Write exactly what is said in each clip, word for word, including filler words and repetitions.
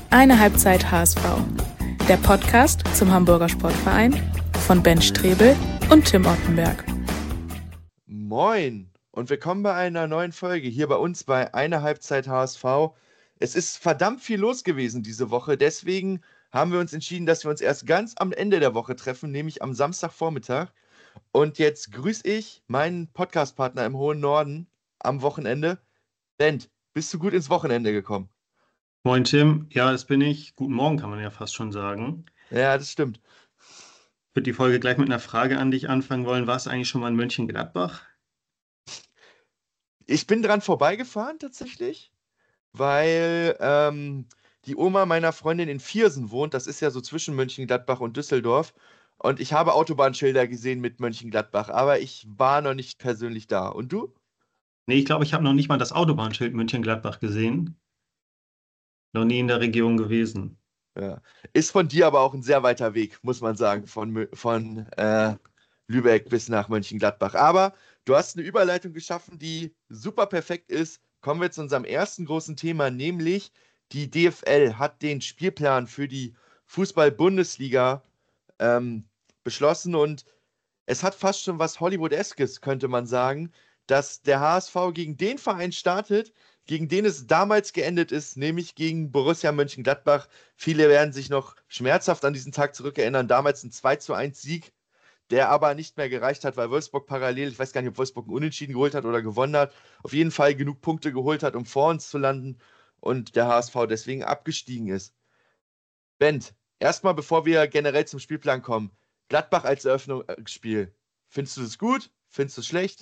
Eine Halbzeit H S V. Der Podcast zum Hamburger Sportverein von Ben Strebel und Tim Ottenberg. Moin und willkommen bei einer neuen Folge hier bei uns bei Eine Halbzeit H S V. Es ist verdammt viel los gewesen diese Woche, deswegen haben wir uns entschieden, dass wir uns erst ganz am Ende der Woche treffen, nämlich am Samstagvormittag. Und jetzt grüße ich meinen Podcastpartner im hohen Norden am Wochenende. Bent, bist du gut ins Wochenende gekommen? Moin Tim, ja, das bin ich. Guten Morgen kann man ja fast schon sagen. Ja, das stimmt. Ich würde die Folge gleich mit einer Frage an dich anfangen wollen. Warst du eigentlich schon mal in Mönchengladbach? Ich bin dran vorbeigefahren tatsächlich, weil ähm, die Oma meiner Freundin in Viersen wohnt. Das ist ja so zwischen Mönchengladbach und Düsseldorf. Und ich habe Autobahnschilder gesehen mit Mönchengladbach, aber ich war noch nicht persönlich da. Und du? Nee, ich glaube, ich habe noch nicht mal das Autobahnschild Mönchengladbach gesehen. Noch nie in der Region gewesen. Ja. Ist von dir aber auch ein sehr weiter Weg, muss man sagen, von, Mö- von äh, Lübeck bis nach Mönchengladbach. Aber du hast eine Überleitung geschaffen, die super perfekt ist. Kommen wir zu unserem ersten großen Thema, nämlich die D F L hat den Spielplan für die Fußball-Bundesliga ähm, beschlossen und es hat fast schon was Hollywood-eskes, könnte man sagen, dass der H S V gegen den Verein startet, gegen den es damals geendet ist, nämlich gegen Borussia Mönchengladbach. Viele werden sich noch schmerzhaft an diesen Tag zurückerinnern. Damals ein zwei zu eins Sieg, der aber nicht mehr gereicht hat, weil Wolfsburg parallel, ich weiß gar nicht, ob Wolfsburg einen Unentschieden geholt hat oder gewonnen hat, auf jeden Fall genug Punkte geholt hat, um vor uns zu landen und der H S V deswegen abgestiegen ist. Bent, erstmal bevor wir generell zum Spielplan kommen, Gladbach als Eröffnungsspiel. Findest du das gut? Findest du es schlecht?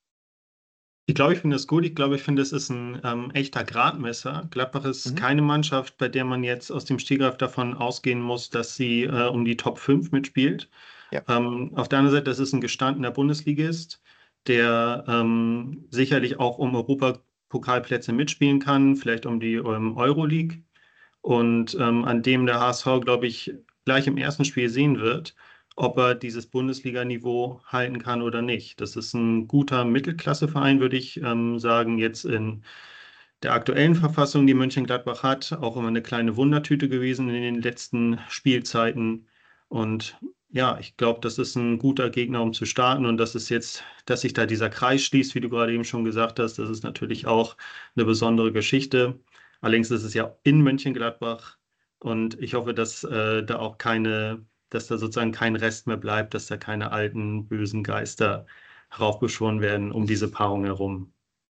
Ich glaube, ich finde das gut. Ich glaube, ich finde, es ist ein ähm, echter Gradmesser. Gladbach ist Mhm. keine Mannschaft, bei der man jetzt aus dem Stegreif davon ausgehen muss, dass sie äh, um die Top fünf mitspielt. Ja. Ähm, auf der anderen Seite, das ist ein gestandener Bundesligist, der ähm, sicherlich auch um Europapokalplätze mitspielen kann, vielleicht um die ähm, Euroleague. Und ähm, an dem der H S V, glaube ich, gleich im ersten Spiel sehen wird, ob er dieses Bundesliga-Niveau halten kann oder nicht. Das ist ein guter Mittelklasseverein, würde ich ähm, sagen, jetzt in der aktuellen Verfassung, die Mönchengladbach hat, auch immer eine kleine Wundertüte gewesen in den letzten Spielzeiten. Und ja, ich glaube, das ist ein guter Gegner, um zu starten. Und das ist jetzt, dass sich da dieser Kreis schließt, wie du gerade eben schon gesagt hast, das ist natürlich auch eine besondere Geschichte. Allerdings ist es ja in Mönchengladbach und ich hoffe, dass äh, da auch keine, dass da sozusagen kein Rest mehr bleibt, dass da keine alten bösen Geister heraufbeschworen werden um diese Paarung herum.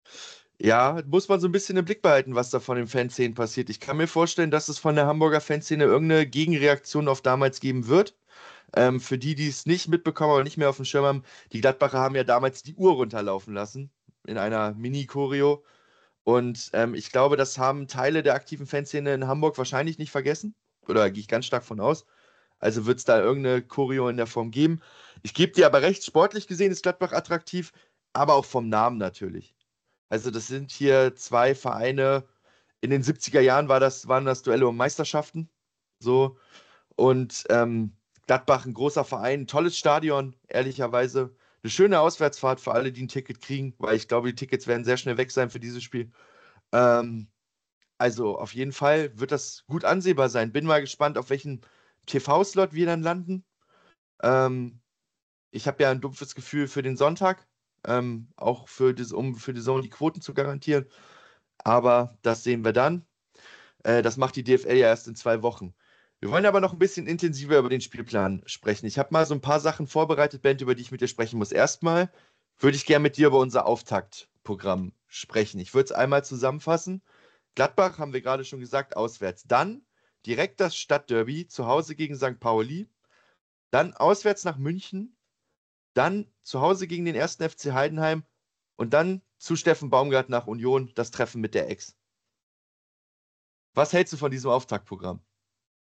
Ja, muss man so ein bisschen im Blick behalten, was da von den Fanszenen passiert. Ich kann mir vorstellen, dass es von der Hamburger Fanszene irgendeine Gegenreaktion auf damals geben wird. Ähm, für die, die es nicht mitbekommen oder nicht mehr auf dem Schirm haben, die Gladbacher haben ja damals die Uhr runterlaufen lassen in einer Mini-Choreo. Und ähm, ich glaube, das haben Teile der aktiven Fanszene in Hamburg wahrscheinlich nicht vergessen. Oder gehe ich ganz stark von aus. Also wird es da irgendeine Choreo in der Form geben. Ich gebe dir aber recht, sportlich gesehen ist Gladbach attraktiv, aber auch vom Namen natürlich. Also das sind hier zwei Vereine. In den siebziger Jahren war das, waren das Duelle um Meisterschaften. So. Und ähm, Gladbach, ein großer Verein, ein tolles Stadion, ehrlicherweise. Eine schöne Auswärtsfahrt für alle, die ein Ticket kriegen, weil ich glaube, die Tickets werden sehr schnell weg sein für dieses Spiel. Ähm, also auf jeden Fall wird das gut ansehbar sein. Bin mal gespannt, auf welchen T V-Slot wir dann landen. Ähm, ich habe ja ein dumpfes Gefühl für den Sonntag, ähm, auch für das, um für die Zone die Quoten zu garantieren. Aber das sehen wir dann. Äh, das macht die D F L ja erst in zwei Wochen. Wir wollen aber noch ein bisschen intensiver über den Spielplan sprechen. Ich habe mal so ein paar Sachen vorbereitet, Bent, über die ich mit dir sprechen muss. Erstmal würde ich gerne mit dir über unser Auftaktprogramm sprechen. Ich würde es einmal zusammenfassen. Gladbach haben wir gerade schon gesagt, auswärts. Dann direkt das Stadtderby, zu Hause gegen Sankt Pauli. Dann auswärts nach München. Dann zu Hause gegen den ersten F C Heidenheim. Und dann zu Steffen Baumgart nach Union, das Treffen mit der Ex. Was hältst du von diesem Auftaktprogramm?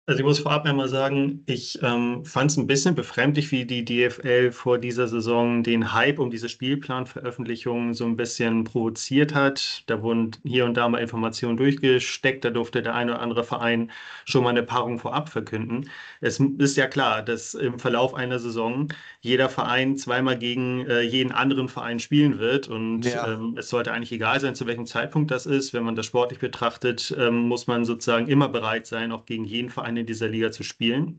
Also ich muss vorab einmal sagen, ich ähm, fand es ein bisschen befremdlich, wie die D F L vor dieser Saison den Hype um diese Spielplanveröffentlichung so ein bisschen provoziert hat. Da wurden hier und da mal Informationen durchgesteckt, da durfte der eine oder andere Verein schon mal eine Paarung vorab verkünden. Es ist ja klar, dass im Verlauf einer Saison jeder Verein zweimal gegen äh, jeden anderen Verein spielen wird und Ja. ähm, es sollte eigentlich egal sein, zu welchem Zeitpunkt das ist. Wenn man das sportlich betrachtet, ähm, muss man sozusagen immer bereit sein, auch gegen jeden Verein in dieser Liga zu spielen.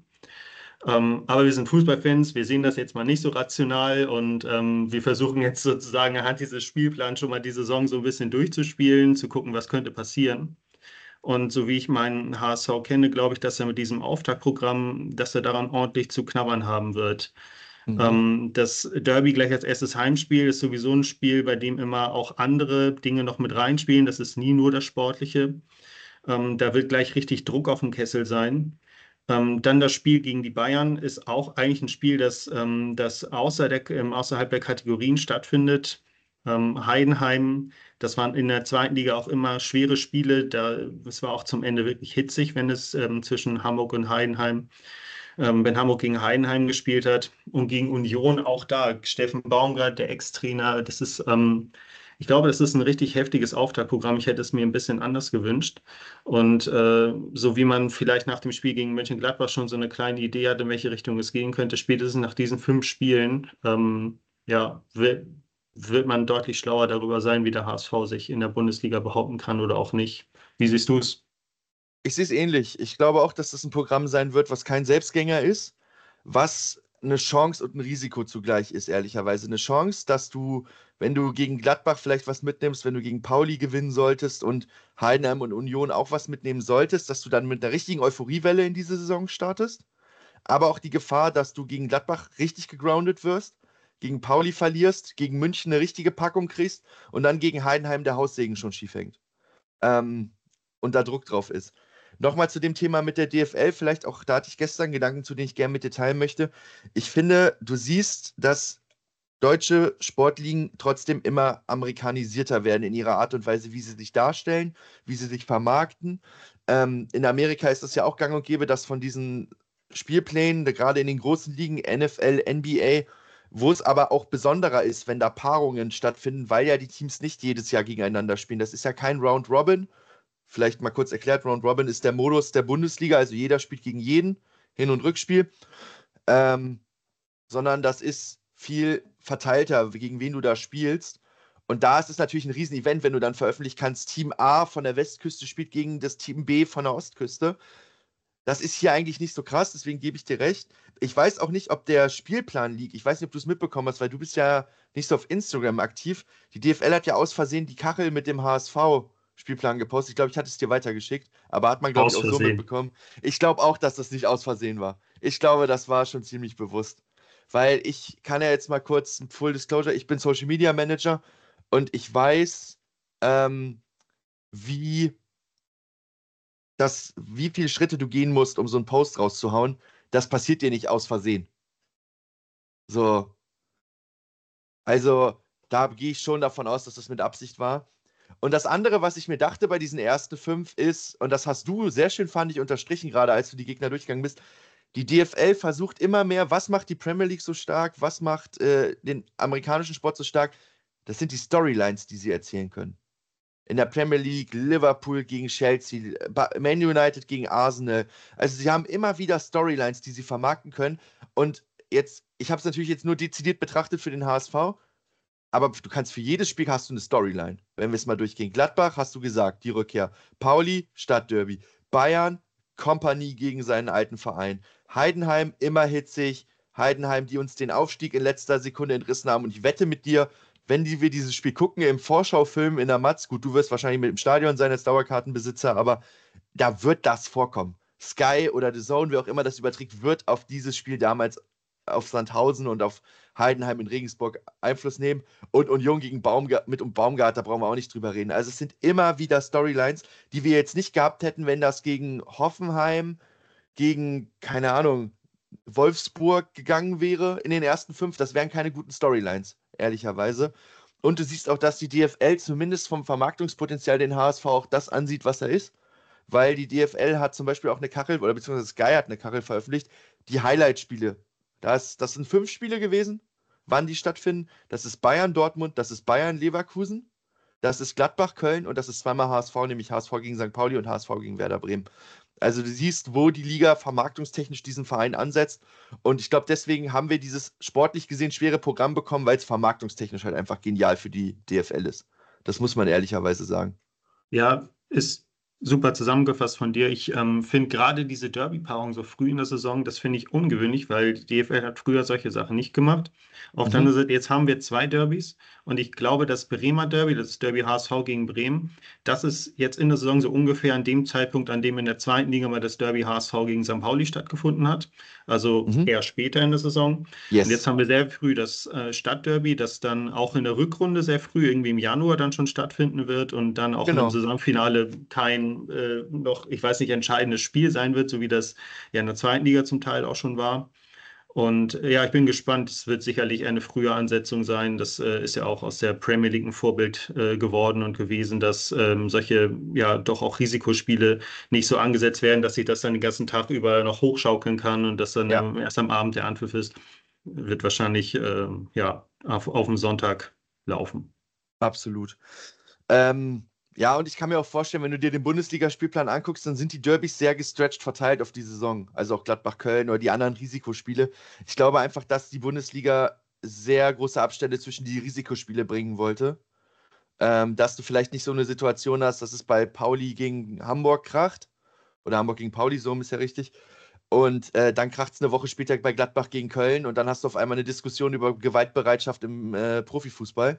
Ähm, aber wir sind Fußballfans, wir sehen das jetzt mal nicht so rational und ähm, wir versuchen jetzt sozusagen anhand dieses Spielplans schon mal die Saison so ein bisschen durchzuspielen, zu gucken, was könnte passieren. Und so wie ich meinen H S V kenne, glaube ich, dass er mit diesem Auftaktprogramm, dass er daran ordentlich zu knabbern haben wird. Mhm. Ähm, das Derby gleich als erstes Heimspiel ist sowieso ein Spiel, bei dem immer auch andere Dinge noch mit reinspielen. Das ist nie nur das Sportliche. Ähm, da wird gleich richtig Druck auf dem Kessel sein. Ähm, dann das Spiel gegen die Bayern ist auch eigentlich ein Spiel, das, ähm, das außer der, ähm, außerhalb der Kategorien stattfindet. Ähm, Heidenheim, das waren in der zweiten Liga auch immer schwere Spiele. Da, es war auch zum Ende wirklich hitzig, wenn es ähm, zwischen Hamburg und Heidenheim, ähm, wenn Hamburg gegen Heidenheim gespielt hat und gegen Union auch da. Steffen Baumgart, der Ex-Trainer, das ist, ähm, ich glaube, das ist ein richtig heftiges Auftaktprogramm. Ich hätte es mir ein bisschen anders gewünscht. Und äh, so wie man vielleicht nach dem Spiel gegen Mönchengladbach schon so eine kleine Idee hat, in welche Richtung es gehen könnte, spätestens nach diesen fünf Spielen, ähm, ja, wird, wird man deutlich schlauer darüber sein, wie der H S V sich in der Bundesliga behaupten kann oder auch nicht. Wie siehst du es? Ich sehe es ähnlich. Ich glaube auch, dass das ein Programm sein wird, was kein Selbstgänger ist, was eine Chance und ein Risiko zugleich ist, ehrlicherweise. Eine Chance, dass du, wenn du gegen Gladbach vielleicht was mitnimmst, wenn du gegen Pauli gewinnen solltest und Heidenheim und Union auch was mitnehmen solltest, dass du dann mit einer richtigen Euphoriewelle in diese Saison startest. Aber auch die Gefahr, dass du gegen Gladbach richtig gegroundet wirst, gegen Pauli verlierst, gegen München eine richtige Packung kriegst und dann gegen Heidenheim der Haussegen schon schief hängt. Ähm, und da Druck drauf ist. Nochmal zu dem Thema mit der D F L, vielleicht auch, da hatte ich gestern Gedanken zu, denen ich gerne mit dir teilen möchte. Ich finde, du siehst, dass deutsche Sportligen trotzdem immer amerikanisierter werden in ihrer Art und Weise, wie sie sich darstellen, wie sie sich vermarkten. Ähm, in Amerika ist es ja auch gang und gäbe, dass von diesen Spielplänen, gerade in den großen Ligen, N F L, N B A, wo es aber auch besonderer ist, wenn da Paarungen stattfinden, weil ja die Teams nicht jedes Jahr gegeneinander spielen. Das ist ja kein Round Robin. Vielleicht mal kurz erklärt, Round Robin ist der Modus der Bundesliga, also jeder spielt gegen jeden, Hin- und Rückspiel. Ähm, sondern das ist viel verteilter, gegen wen du da spielst. Und da ist es natürlich ein Riesenevent, wenn du dann veröffentlichen kannst, Team A von der Westküste spielt gegen das Team B von der Ostküste. Das ist hier eigentlich nicht so krass, deswegen gebe ich dir recht. Ich weiß auch nicht, ob der Spielplan liegt. Ich weiß nicht, ob du es mitbekommen hast, weil du bist ja nicht so auf Instagram aktiv. Die D F L hat ja aus Versehen die Kachel mit dem H S V-Spielplan gepostet. Ich glaube, ich hatte es dir weitergeschickt, aber hat man, glaube ich, Aus auch so Versehen. mitbekommen. Ich glaube auch, dass das nicht aus Versehen war. Ich glaube, das war schon ziemlich bewusst. Weil ich kann ja jetzt mal kurz Full Disclosure, ich bin Social Media Manager und ich weiß, ähm, wie das, wie viele Schritte du gehen musst, um so einen Post rauszuhauen. Das passiert dir nicht aus Versehen. So, also da gehe ich schon davon aus, dass das mit Absicht war. Und das andere, was ich mir dachte bei diesen ersten fünf ist, und das hast du sehr schön, fand ich, unterstrichen, gerade als du die Gegner durchgegangen bist, die D F L versucht immer mehr, was macht die Premier League so stark, was macht äh, den amerikanischen Sport so stark? Das sind die Storylines, die sie erzählen können. In der Premier League, Liverpool gegen Chelsea, Ba- Man United gegen Arsenal. Also sie haben immer wieder Storylines, die sie vermarkten können. Und jetzt, ich habe es natürlich jetzt nur dezidiert betrachtet für den H S V, aber du kannst für jedes Spiel hast du eine Storyline. Wenn wir es mal durchgehen. Gladbach hast du gesagt, die Rückkehr. Pauli, Stadtderby. Bayern, Kompanie gegen seinen alten Verein. Heidenheim, immer hitzig. Heidenheim, die uns den Aufstieg in letzter Sekunde entrissen haben. Und ich wette mit dir, wenn die, wir dieses Spiel gucken im Vorschaufilm in der Matz, gut, du wirst wahrscheinlich mit im Stadion sein als Dauerkartenbesitzer, aber da wird das vorkommen. Sky oder The Zone, wer auch immer das überträgt, wird auf dieses Spiel damals auf Sandhausen und auf Heidenheim in Regensburg Einfluss nehmen. Und Union gegen Baumgart, mit um Baumgart, da brauchen wir auch nicht drüber reden. Also es sind immer wieder Storylines, die wir jetzt nicht gehabt hätten, wenn das gegen Hoffenheim, gegen, keine Ahnung, Wolfsburg gegangen wäre in den ersten fünf. Das wären keine guten Storylines, ehrlicherweise. Und du siehst auch, dass die D F L zumindest vom Vermarktungspotenzial den H S V auch das ansieht, was er ist. weil die D F L hat zum Beispiel auch eine Kachel, oder beziehungsweise Sky hat eine Kachel veröffentlicht, die Highlight-Spiele. Das, das sind fünf Spiele gewesen, wann die stattfinden. Das ist Bayern Dortmund, das ist Bayern Leverkusen, das ist Gladbach Köln und das ist zweimal H S V, nämlich H S V gegen Sankt Pauli und H S V gegen Werder Bremen. Also du siehst, wo die Liga vermarktungstechnisch diesen Verein ansetzt. Und ich glaube, deswegen haben wir dieses sportlich gesehen schwere Programm bekommen, weil es vermarktungstechnisch halt einfach genial für die D F L ist. Das muss man ehrlicherweise sagen. Ja, ist super zusammengefasst von dir. Ich ähm, finde gerade diese Derby-Paarung so früh in der Saison, das finde ich ungewöhnlich, weil die D F L hat früher solche Sachen nicht gemacht. Auf der Mhm. anderen Seite, jetzt haben wir zwei Derbys und ich glaube, das Bremer Derby, das Derby H S V gegen Bremen, das ist jetzt in der Saison so ungefähr an dem Zeitpunkt, an dem in der zweiten Liga mal das Derby H S V gegen Sankt Pauli stattgefunden hat. Also Mhm. eher später in der Saison. Yes. Und jetzt haben wir sehr früh das äh, Stadtderby, das dann auch in der Rückrunde sehr früh, irgendwie im Januar dann schon stattfinden wird und dann auch Genau. im Saisonfinale kein äh, noch, ich weiß nicht, entscheidendes Spiel sein wird, so wie das ja in der zweiten Liga zum Teil auch schon war. Und äh, ja, ich bin gespannt. Es wird sicherlich eine frühe Ansetzung sein. Das äh, ist ja auch aus der Premier League ein Vorbild äh, geworden und gewesen, dass ähm, solche ja doch auch Risikospiele nicht so angesetzt werden, dass sich das dann den ganzen Tag über noch hochschaukeln kann und dass dann Ja, ähm, erst am Abend der Anpfiff ist. Wird wahrscheinlich äh, ja auf, auf dem Sonntag laufen. absolut. Ähm, ja, und ich kann mir auch vorstellen, wenn du dir den Bundesligaspielplan anguckst, dann sind die Derbys sehr gestretched verteilt auf die Saison. Also auch Gladbach-Köln oder die anderen Risikospiele. Ich glaube einfach, dass die Bundesliga sehr große Abstände zwischen die Risikospiele bringen wollte. Ähm, dass du vielleicht nicht so eine Situation hast, dass es bei Pauli gegen Hamburg kracht. Oder Hamburg gegen Pauli, so ist ja richtig. Und äh, dann kracht es eine Woche später bei Gladbach gegen Köln und dann hast du auf einmal eine Diskussion über Gewaltbereitschaft im äh, Profifußball.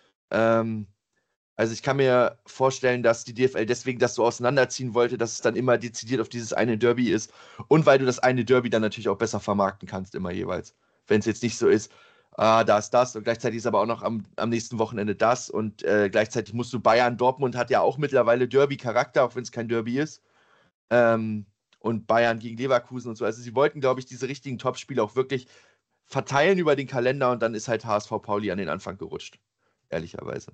Ähm, also ich kann mir vorstellen, dass die D F L deswegen das so auseinanderziehen wollte, dass es dann immer dezidiert auf dieses eine Derby ist. Und weil du das eine Derby dann natürlich auch besser vermarkten kannst, immer jeweils. Wenn es jetzt nicht so ist, ah, da ist das und gleichzeitig ist aber auch noch am, am nächsten Wochenende das und äh, gleichzeitig musst du Bayern, Dortmund hat ja auch mittlerweile Derby-Charakter, auch wenn es kein Derby ist. Ähm, und Bayern gegen Leverkusen und so. Also sie wollten, glaube ich, diese richtigen Topspiele auch wirklich verteilen über den Kalender und dann ist halt H S V Pauli an den Anfang gerutscht. Ehrlicherweise.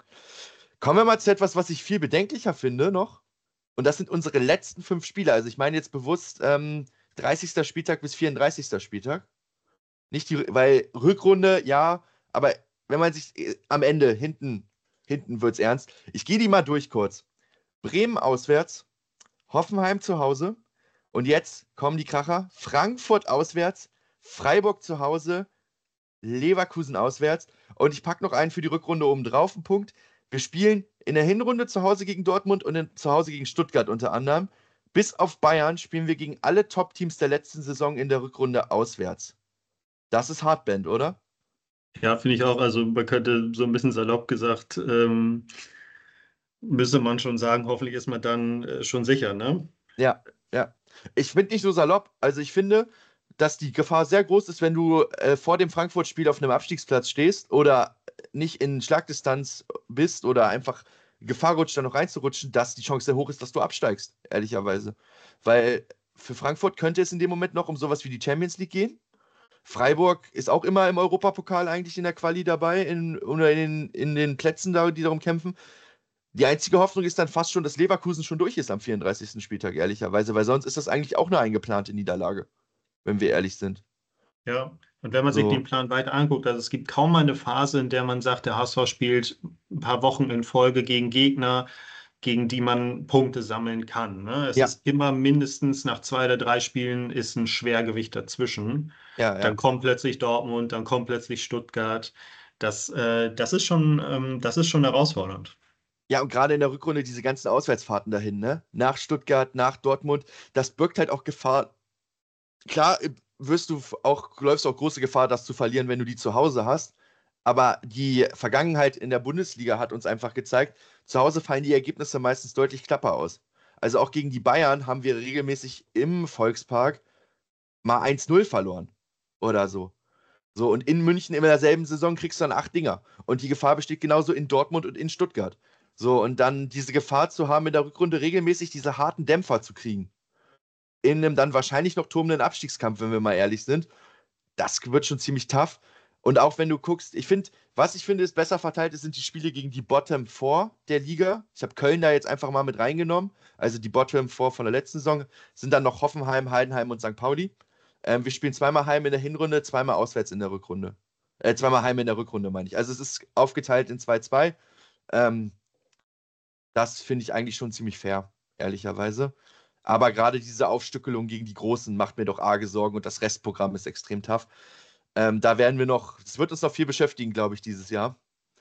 Kommen wir mal zu etwas, was ich viel bedenklicher finde noch. Und das sind unsere letzten fünf Spiele. Also ich meine jetzt bewusst ähm, dreißigsten Spieltag bis vierunddreißigsten Spieltag. Nicht die, weil Rückrunde, ja, aber wenn man sich äh, am Ende, hinten, hinten wird es ernst. Ich gehe die mal durch kurz. Bremen auswärts, Hoffenheim zu Hause und jetzt kommen die Kracher. Frankfurt auswärts, Freiburg zu Hause, Leverkusen auswärts. Und ich packe noch einen für die Rückrunde oben drauf, einen Punkt. Wir spielen in der Hinrunde zu Hause gegen Dortmund und in, zu Hause gegen Stuttgart unter anderem. Bis auf Bayern spielen wir gegen alle Top-Teams der letzten Saison in der Rückrunde auswärts. Das ist Hardband, oder? Ja, finde ich auch. Also man könnte so ein bisschen salopp gesagt, ähm, müsste man schon sagen, hoffentlich ist man dann äh, schon sicher, ne? Ja, ja. Ich finde nicht so salopp. Also ich finde, dass die Gefahr sehr groß ist, wenn du äh, vor dem Frankfurt-Spiel auf einem Abstiegsplatz stehst oder nicht in Schlagdistanz bist oder einfach Gefahr rutscht, da noch reinzurutschen, dass die Chance sehr hoch ist, dass du absteigst, ehrlicherweise. Weil für Frankfurt könnte es in dem Moment noch um sowas wie die Champions League gehen. Freiburg ist auch immer im Europapokal eigentlich in der Quali dabei, in, oder in den, in den Plätzen, da, die darum kämpfen. Die einzige Hoffnung ist dann fast schon, dass Leverkusen schon durch ist am vierunddreißigsten Spieltag, ehrlicherweise, weil sonst ist das eigentlich auch eine eingeplante Niederlage, wenn wir ehrlich sind. Ja, und wenn man sich den So, Plan weiter anguckt, also es gibt kaum mal eine Phase, in der man sagt, der H S V spielt ein paar Wochen in Folge gegen Gegner, gegen die man Punkte sammeln kann. Ne? Es ja, ist immer mindestens nach zwei oder drei Spielen ist ein Schwergewicht dazwischen. ja, Dann ja. kommt plötzlich Dortmund, dann kommt plötzlich Stuttgart. Das, äh, das ist schon, ähm, das ist schon herausfordernd. Ja, und gerade in der Rückrunde diese ganzen Auswärtsfahrten dahin, ne? Nach Stuttgart, nach Dortmund, das birgt halt auch Gefahr. Klar, äh, wirst du f- auch, läufst du auch große Gefahr, das zu verlieren, wenn du die zu Hause hast. Aber die Vergangenheit in der Bundesliga hat uns einfach gezeigt, zu Hause fallen die Ergebnisse meistens deutlich knapper aus. Also auch gegen die Bayern haben wir regelmäßig im Volkspark mal eins null verloren oder so. So, und in München in derselben Saison kriegst du dann acht Dinger. Und die Gefahr besteht genauso in Dortmund und in Stuttgart. So, und dann diese Gefahr zu haben, in der Rückrunde regelmäßig diese harten Dämpfer zu kriegen. In einem dann wahrscheinlich noch tobenden Abstiegskampf, wenn wir mal ehrlich sind. Das wird schon ziemlich tough. Und auch wenn du guckst, ich finde, was ich finde, ist besser verteilt ist, sind die Spiele gegen die Bottom vier der Liga. Ich habe Köln da jetzt einfach mal mit reingenommen. Also die Bottom vier von der letzten Saison sind dann noch Hoffenheim, Heidenheim und Sankt Pauli. Ähm, wir spielen zweimal heim in der Hinrunde, zweimal auswärts in der Rückrunde. Äh, zweimal heim in der Rückrunde, meine ich. Also es ist aufgeteilt in zwei zwei. Ähm, das finde ich eigentlich schon ziemlich fair, ehrlicherweise. Aber gerade diese Aufstückelung gegen die Großen macht mir doch arge Sorgen und das Restprogramm ist extrem tough. Ähm, da werden wir noch, es wird uns noch viel beschäftigen, glaube ich, dieses Jahr.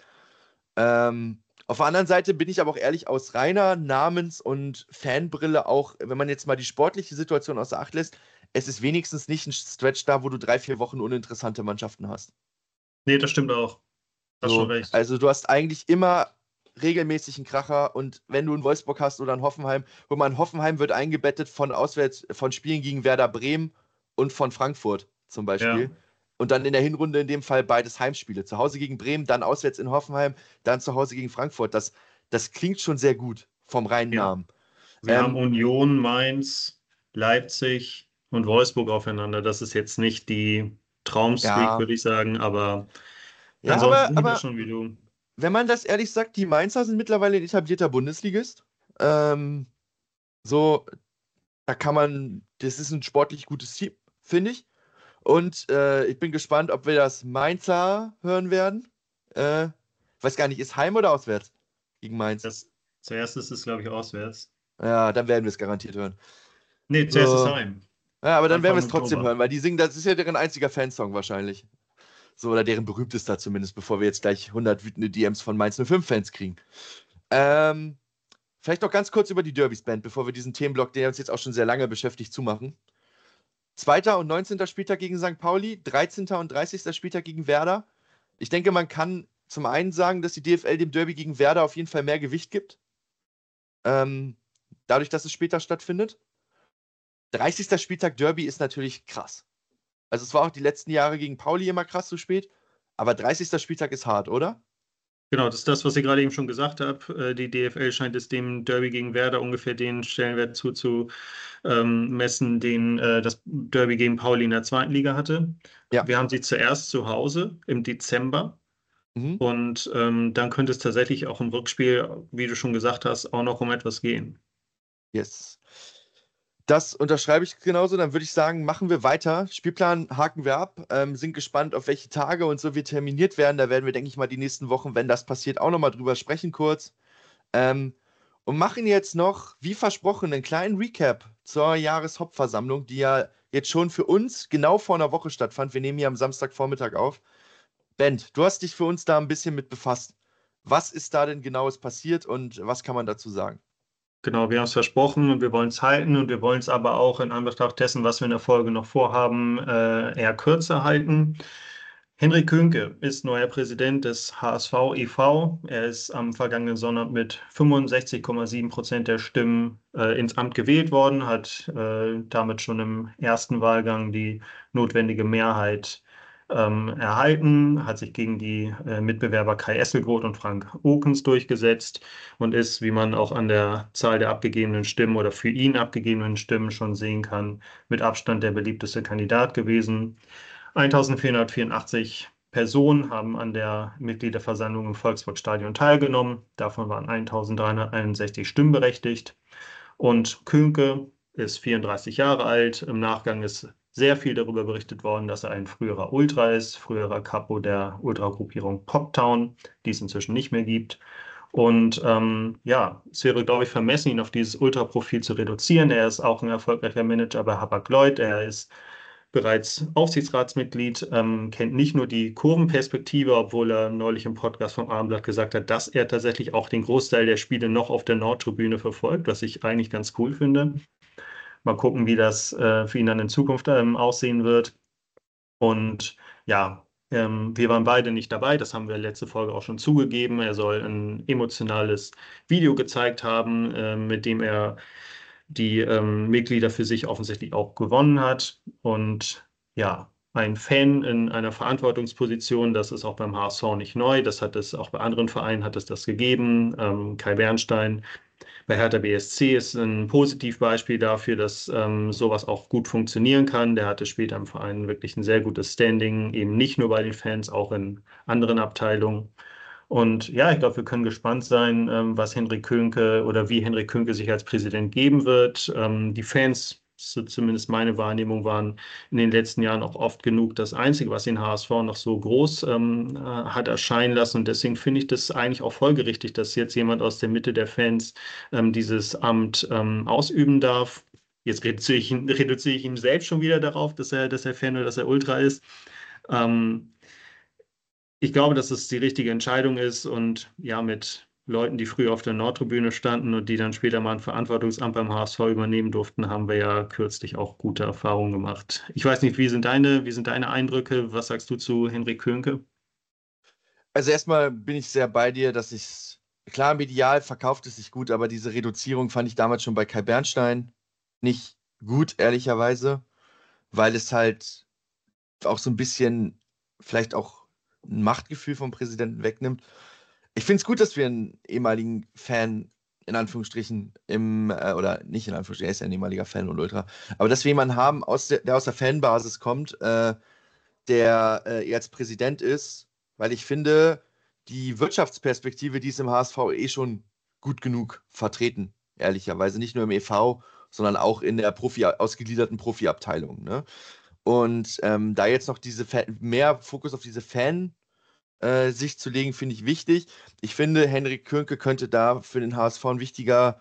Ähm, auf der anderen Seite bin ich aber auch ehrlich, aus reiner Namens- und Fanbrille auch, wenn man jetzt mal die sportliche Situation außer Acht lässt, es ist wenigstens nicht ein Stretch da, wo du drei, vier Wochen uninteressante Mannschaften hast. Nee, das stimmt auch. Hast schon So, recht. also du hast eigentlich immer regelmäßig einen Kracher und wenn du einen Wolfsburg hast oder einen Hoffenheim, guck mal, ein Hoffenheim wird eingebettet von Auswärts, von Spielen gegen Werder Bremen und von Frankfurt zum Ja, Beispiel. Und dann in der Hinrunde in dem Fall beides Heimspiele. Zu Hause gegen Bremen, dann auswärts in Hoffenheim, dann zu Hause gegen Frankfurt. Das, das klingt schon sehr gut vom reinen ja. Namen. Wir haben Ähm, Union, Mainz, Leipzig und Wolfsburg aufeinander. Das ist jetzt nicht die Traumstreak, ja, würde ich sagen, aber ja, ansonsten aber, sind wir aber schon wie du. wenn man das ehrlich sagt, die Mainzer sind mittlerweile ein etablierter Bundesligist. Ähm, so, da kann man, das ist ein sportlich gutes Team, finde ich. Und äh, ich bin gespannt, ob wir das Mainzer hören werden. Äh, weiß gar nicht, ist Heim oder auswärts gegen Mainz? Das, zuerst ist es, glaube ich, auswärts. Ja, dann werden wir es garantiert hören. Nee, zuerst ist So. Heim. Ja, aber dann werden wir Anfang es trotzdem Oktober. hören, weil die singen, das ist ja deren einziger Fansong wahrscheinlich. So, oder deren berühmtester zumindest, bevor wir jetzt gleich hundert wütende D Ms von Mainz null fünf-Fans kriegen. Ähm, vielleicht noch ganz kurz über die Derbys, Band, bevor wir diesen Themenblock, der uns jetzt auch schon sehr lange beschäftigt, zumachen. Zweiter und neunzehnter Spieltag gegen Sankt Pauli, dreizehnter und dreißigster Spieltag gegen Werder. Ich denke, man kann zum einen sagen, dass die D F L dem Derby gegen Werder auf jeden Fall mehr Gewicht gibt. Ähm, dadurch, dass es später stattfindet. dreißigster Spieltag Derby ist natürlich krass. Also es war auch die letzten Jahre gegen Pauli immer krass so spät, aber dreißigster Spieltag ist hart, oder? Genau, das ist das, was ich gerade eben schon gesagt habe. Äh, Die D F L scheint es dem Derby gegen Werder ungefähr den Stellenwert zuzumessen, den äh, das Derby gegen Pauli in der zweiten Liga hatte. Ja. Wir haben sie zuerst zu Hause im Dezember Mhm. und ähm, dann könnte es tatsächlich auch im Rückspiel, wie du schon gesagt hast, auch noch um etwas gehen. Yes. Das unterschreibe ich genauso. Dann würde ich sagen, machen wir weiter. Spielplan haken wir ab. Ähm, sind gespannt, auf welche Tage und so wir terminiert werden. Da werden wir, denke ich mal, die nächsten Wochen, wenn das passiert, auch nochmal drüber sprechen kurz. Ähm, und machen jetzt noch, wie versprochen, einen kleinen Recap zur Jahreshauptversammlung, die ja jetzt schon für uns genau vor einer Woche stattfand. Wir nehmen hier am Samstagvormittag auf. Bent, du hast dich für uns da ein bisschen mit befasst. Was ist da denn genaues passiert und was kann man dazu sagen? Genau, wir haben es versprochen und wir wollen es halten und wir wollen es aber auch in Anbetracht dessen, was wir in der Folge noch vorhaben, äh, eher kürzer halten. Henrik Könke ist neuer Präsident des H S V e V. Er ist am vergangenen Sonntag mit fünfundsechzig Komma sieben Prozent der Stimmen äh, ins Amt gewählt worden, hat äh, damit schon im ersten Wahlgang die notwendige Mehrheit ähm, erhalten, hat sich gegen die äh, Mitbewerber Kai Esselgroth und Frank Okens durchgesetzt und ist, wie man auch an der Zahl der abgegebenen Stimmen oder für ihn abgegebenen Stimmen schon sehen kann, mit Abstand der beliebteste Kandidat gewesen. eintausendvierhundertvierundachtzig Personen haben an der Mitgliederversammlung im Volksparkstadion teilgenommen. Davon waren eintausenddreihunderteinundsechzig stimmberechtigt. Und Könke ist vierunddreißig Jahre alt. Im Nachgang ist sehr viel darüber berichtet worden, dass er ein früherer Ultra ist, früherer Capo der Ultragruppierung Poptown, die es inzwischen nicht mehr gibt. Und ähm, ja, es wäre, glaube ich, vermessen, ihn auf dieses Ultra-Profil zu reduzieren. Er ist auch ein erfolgreicher Manager bei Hapag-Lloyd. Er ist bereits Aufsichtsratsmitglied, ähm, kennt nicht nur die Kurvenperspektive, obwohl er neulich im Podcast vom Abendblatt gesagt hat, dass er tatsächlich auch den Großteil der Spiele noch auf der Nordtribüne verfolgt, was ich eigentlich ganz cool finde. Mal gucken, wie das äh, für ihn dann in Zukunft ähm, aussehen wird. Und ja, ähm, wir waren beide nicht dabei, das haben wir letzte Folge auch schon zugegeben. Er soll ein emotionales Video gezeigt haben, äh, mit dem er die ähm, Mitglieder für sich offensichtlich auch gewonnen hat. Und ja, ein Fan in einer Verantwortungsposition, das ist auch beim H S V nicht neu. Das hat es auch bei anderen Vereinen hat es das gegeben. Ähm, Kai Bernstein Bei Hertha B S C ist ein Positivbeispiel dafür, dass ähm, sowas auch gut funktionieren kann. Der hatte später im Verein wirklich ein sehr gutes Standing, eben nicht nur bei den Fans, auch in anderen Abteilungen. Und ja, ich glaube, wir können gespannt sein, ähm, was Henrik Könke oder wie Henrik Könke sich als Präsident geben wird. Ähm, die Fans, so zumindest meine Wahrnehmung, waren in den letzten Jahren auch oft genug das Einzige, was den H S V noch so groß ähm, äh, hat erscheinen lassen. Und deswegen finde ich das eigentlich auch folgerichtig, dass jetzt jemand aus der Mitte der Fans ähm, dieses Amt ähm, ausüben darf. Jetzt reduziere ich, ihn, reduziere ich ihn selbst schon wieder darauf, dass er, dass er Fan oder dass er Ultra ist. Ähm, Ich glaube, dass es die richtige Entscheidung ist und ja, mit Leuten, die früher auf der Nordtribüne standen und die dann später mal ein Verantwortungsamt beim H S V übernehmen durften, haben wir ja kürzlich auch gute Erfahrungen gemacht. Ich weiß nicht, wie sind deine, wie sind deine Eindrücke? Was sagst du zu Henrik Könke? Also erstmal bin ich sehr bei dir, dass ich, klar, medial verkauft es sich gut, aber diese Reduzierung fand ich damals schon bei Kai Bernstein nicht gut, ehrlicherweise, weil es halt auch so ein bisschen vielleicht auch ein Machtgefühl vom Präsidenten wegnimmt. Ich finde es gut, dass wir einen ehemaligen Fan, in Anführungsstrichen, im, äh, oder nicht in Anführungsstrichen, er ist ja ein ehemaliger Fan und Ultra, aber dass wir jemanden haben, aus der, der aus der Fanbasis kommt, äh, der äh, jetzt Präsident ist, weil ich finde, die Wirtschaftsperspektive, die ist im H S V eh schon gut genug vertreten, ehrlicherweise. Nicht nur im E V, sondern auch in der Profi ausgegliederten Profiabteilung. Ne? Und ähm, da jetzt noch diese Fan mehr Fokus auf diese Fan äh, sich zu legen, finde ich wichtig. Ich finde, Henrik Könke könnte da für den H S V ein wichtiger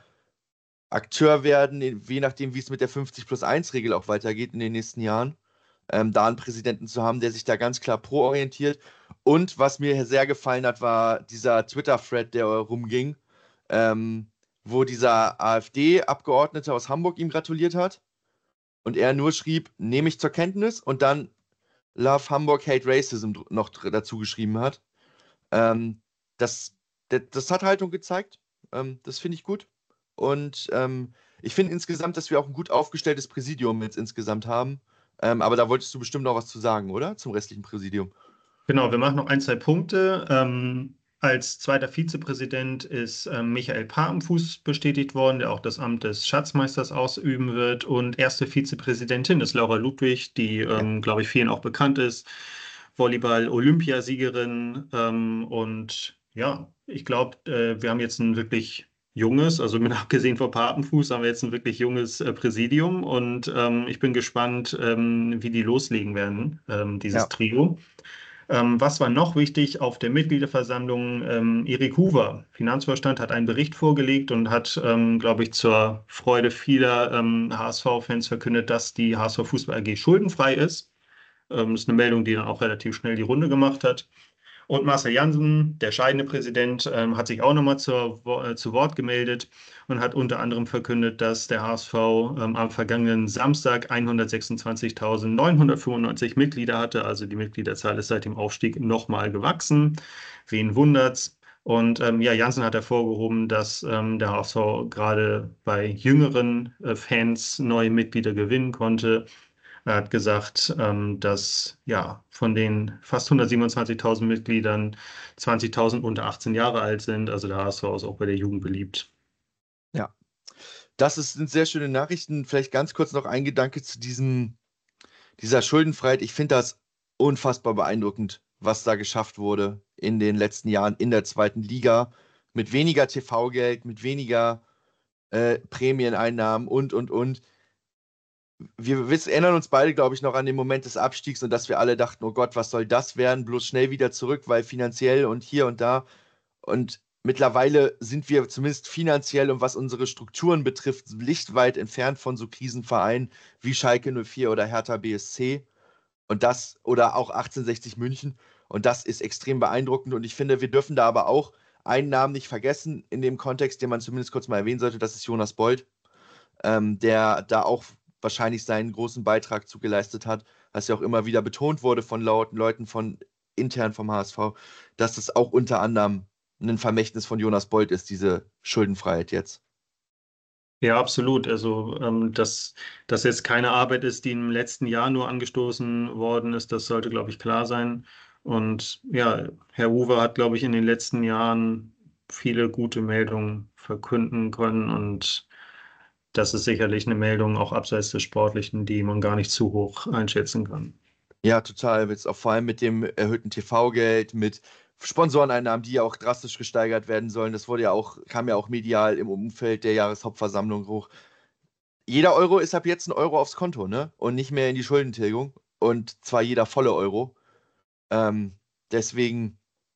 Akteur werden, je nachdem, wie es mit der fünfzig plus eins Regel auch weitergeht in den nächsten Jahren. Ähm, da einen Präsidenten zu haben, der sich da ganz klar pro-orientiert. Und was mir sehr gefallen hat, war dieser Twitter-Thread, der rumging, ähm, wo dieser AfD-Abgeordnete aus Hamburg ihm gratuliert hat und er nur schrieb, nehme ich zur Kenntnis und dann Love Hamburg, Hate Racism noch dazu geschrieben hat. Ähm, das, das, das hat Haltung gezeigt. Ähm, das finde ich gut. Und ähm, ich finde insgesamt, dass wir auch ein gut aufgestelltes Präsidium jetzt insgesamt haben. Ähm, aber da wolltest du bestimmt noch was zu sagen, oder? Zum restlichen Präsidium. Genau, wir machen noch ein, zwei Punkte. Ähm, als zweiter Vizepräsident ist ähm, Michael Papenfuß bestätigt worden, der auch das Amt des Schatzmeisters ausüben wird. Und erste Vizepräsidentin ist Laura Ludwig, die, Ja. ähm, glaube ich, vielen auch bekannt ist. Volleyball-Olympiasiegerin. Ähm, und ja, ich glaube, äh, wir haben jetzt ein wirklich junges, also mit abgesehen von Papenfuß, haben wir jetzt ein wirklich junges äh, Präsidium. Und ähm, ich bin gespannt, ähm, wie die loslegen werden, ähm, dieses Ja. Trio. Ähm, was war noch wichtig auf der Mitgliederversammlung? Ähm, Erik Hoover, Finanzvorstand, hat einen Bericht vorgelegt und hat, ähm, glaube ich, zur Freude vieler ähm, H S V-Fans verkündet, dass die H S V Fußball A G schuldenfrei ist. Ähm, das ist eine Meldung, die dann auch relativ schnell die Runde gemacht hat. Und Marcel Janssen, der scheidende Präsident, ähm, hat sich auch nochmal zur, äh, zu Wort gemeldet und hat unter anderem verkündet, dass der H S V ähm, am vergangenen Samstag hundertsechsundzwanzigtausendneunhundertfünfundneunzig Mitglieder hatte. Also die Mitgliederzahl ist seit dem Aufstieg nochmal gewachsen. Wen wundert's? Und ähm, ja, Janssen hat hervorgehoben, dass ähm, der H S V gerade bei jüngeren äh, Fans neue Mitglieder gewinnen konnte. Er hat gesagt, ähm, dass ja von den fast hundertsiebenundzwanzigtausend Mitgliedern zwanzigtausend unter achtzehn Jahre alt sind. Also der H S V ist auch bei der Jugend beliebt. Ja. Das ist, sind sehr schöne Nachrichten. Vielleicht ganz kurz noch ein Gedanke zu diesem, dieser Schuldenfreiheit. Ich finde das unfassbar beeindruckend, was da geschafft wurde in den letzten Jahren in der zweiten Liga. Mit weniger T V-Geld, mit weniger äh, Prämieneinnahmen und, und, und. Wir wissen, erinnern uns beide, glaube ich, noch an den Moment des Abstiegs und dass wir alle dachten, oh Gott, was soll das werden? Bloß schnell wieder zurück, weil finanziell und hier und da. Und mittlerweile sind wir zumindest finanziell und was unsere Strukturen betrifft, lichtweit entfernt von so Krisenvereinen wie Schalke null vier oder Hertha B S C. Und das, oder auch achtzehnhundertsechzig München. Und das ist extrem beeindruckend. Und ich finde, wir dürfen da aber auch einen Namen nicht vergessen in dem Kontext, den man zumindest kurz mal erwähnen sollte, das ist Jonas Bold, ähm, der da auch wahrscheinlich seinen großen Beitrag zugeleistet hat, was ja auch immer wieder betont wurde von lauten Leuten von intern vom H S V, dass das auch unter anderem ein Vermächtnis von Jonas Bold ist, diese Schuldenfreiheit jetzt. Ja, absolut. Also, ähm, dass das jetzt keine Arbeit ist, die im letzten Jahr nur angestoßen worden ist, das sollte, glaube ich, klar sein. Und ja, Herr Uwe hat, glaube ich, in den letzten Jahren viele gute Meldungen verkünden können. Und das ist sicherlich eine Meldung, auch abseits des Sportlichen, die man gar nicht zu hoch einschätzen kann. Ja, total. Jetzt auch vor allem mit dem erhöhten T V-Geld, mit Sponsoreneinnahmen, die ja auch drastisch gesteigert werden sollen. Das wurde ja auch, kam ja auch medial im Umfeld der Jahreshauptversammlung hoch. Jeder Euro ist ab jetzt ein Euro aufs Konto, ne? Und nicht mehr in die Schuldentilgung. Und zwar jeder volle Euro. Ähm, deswegen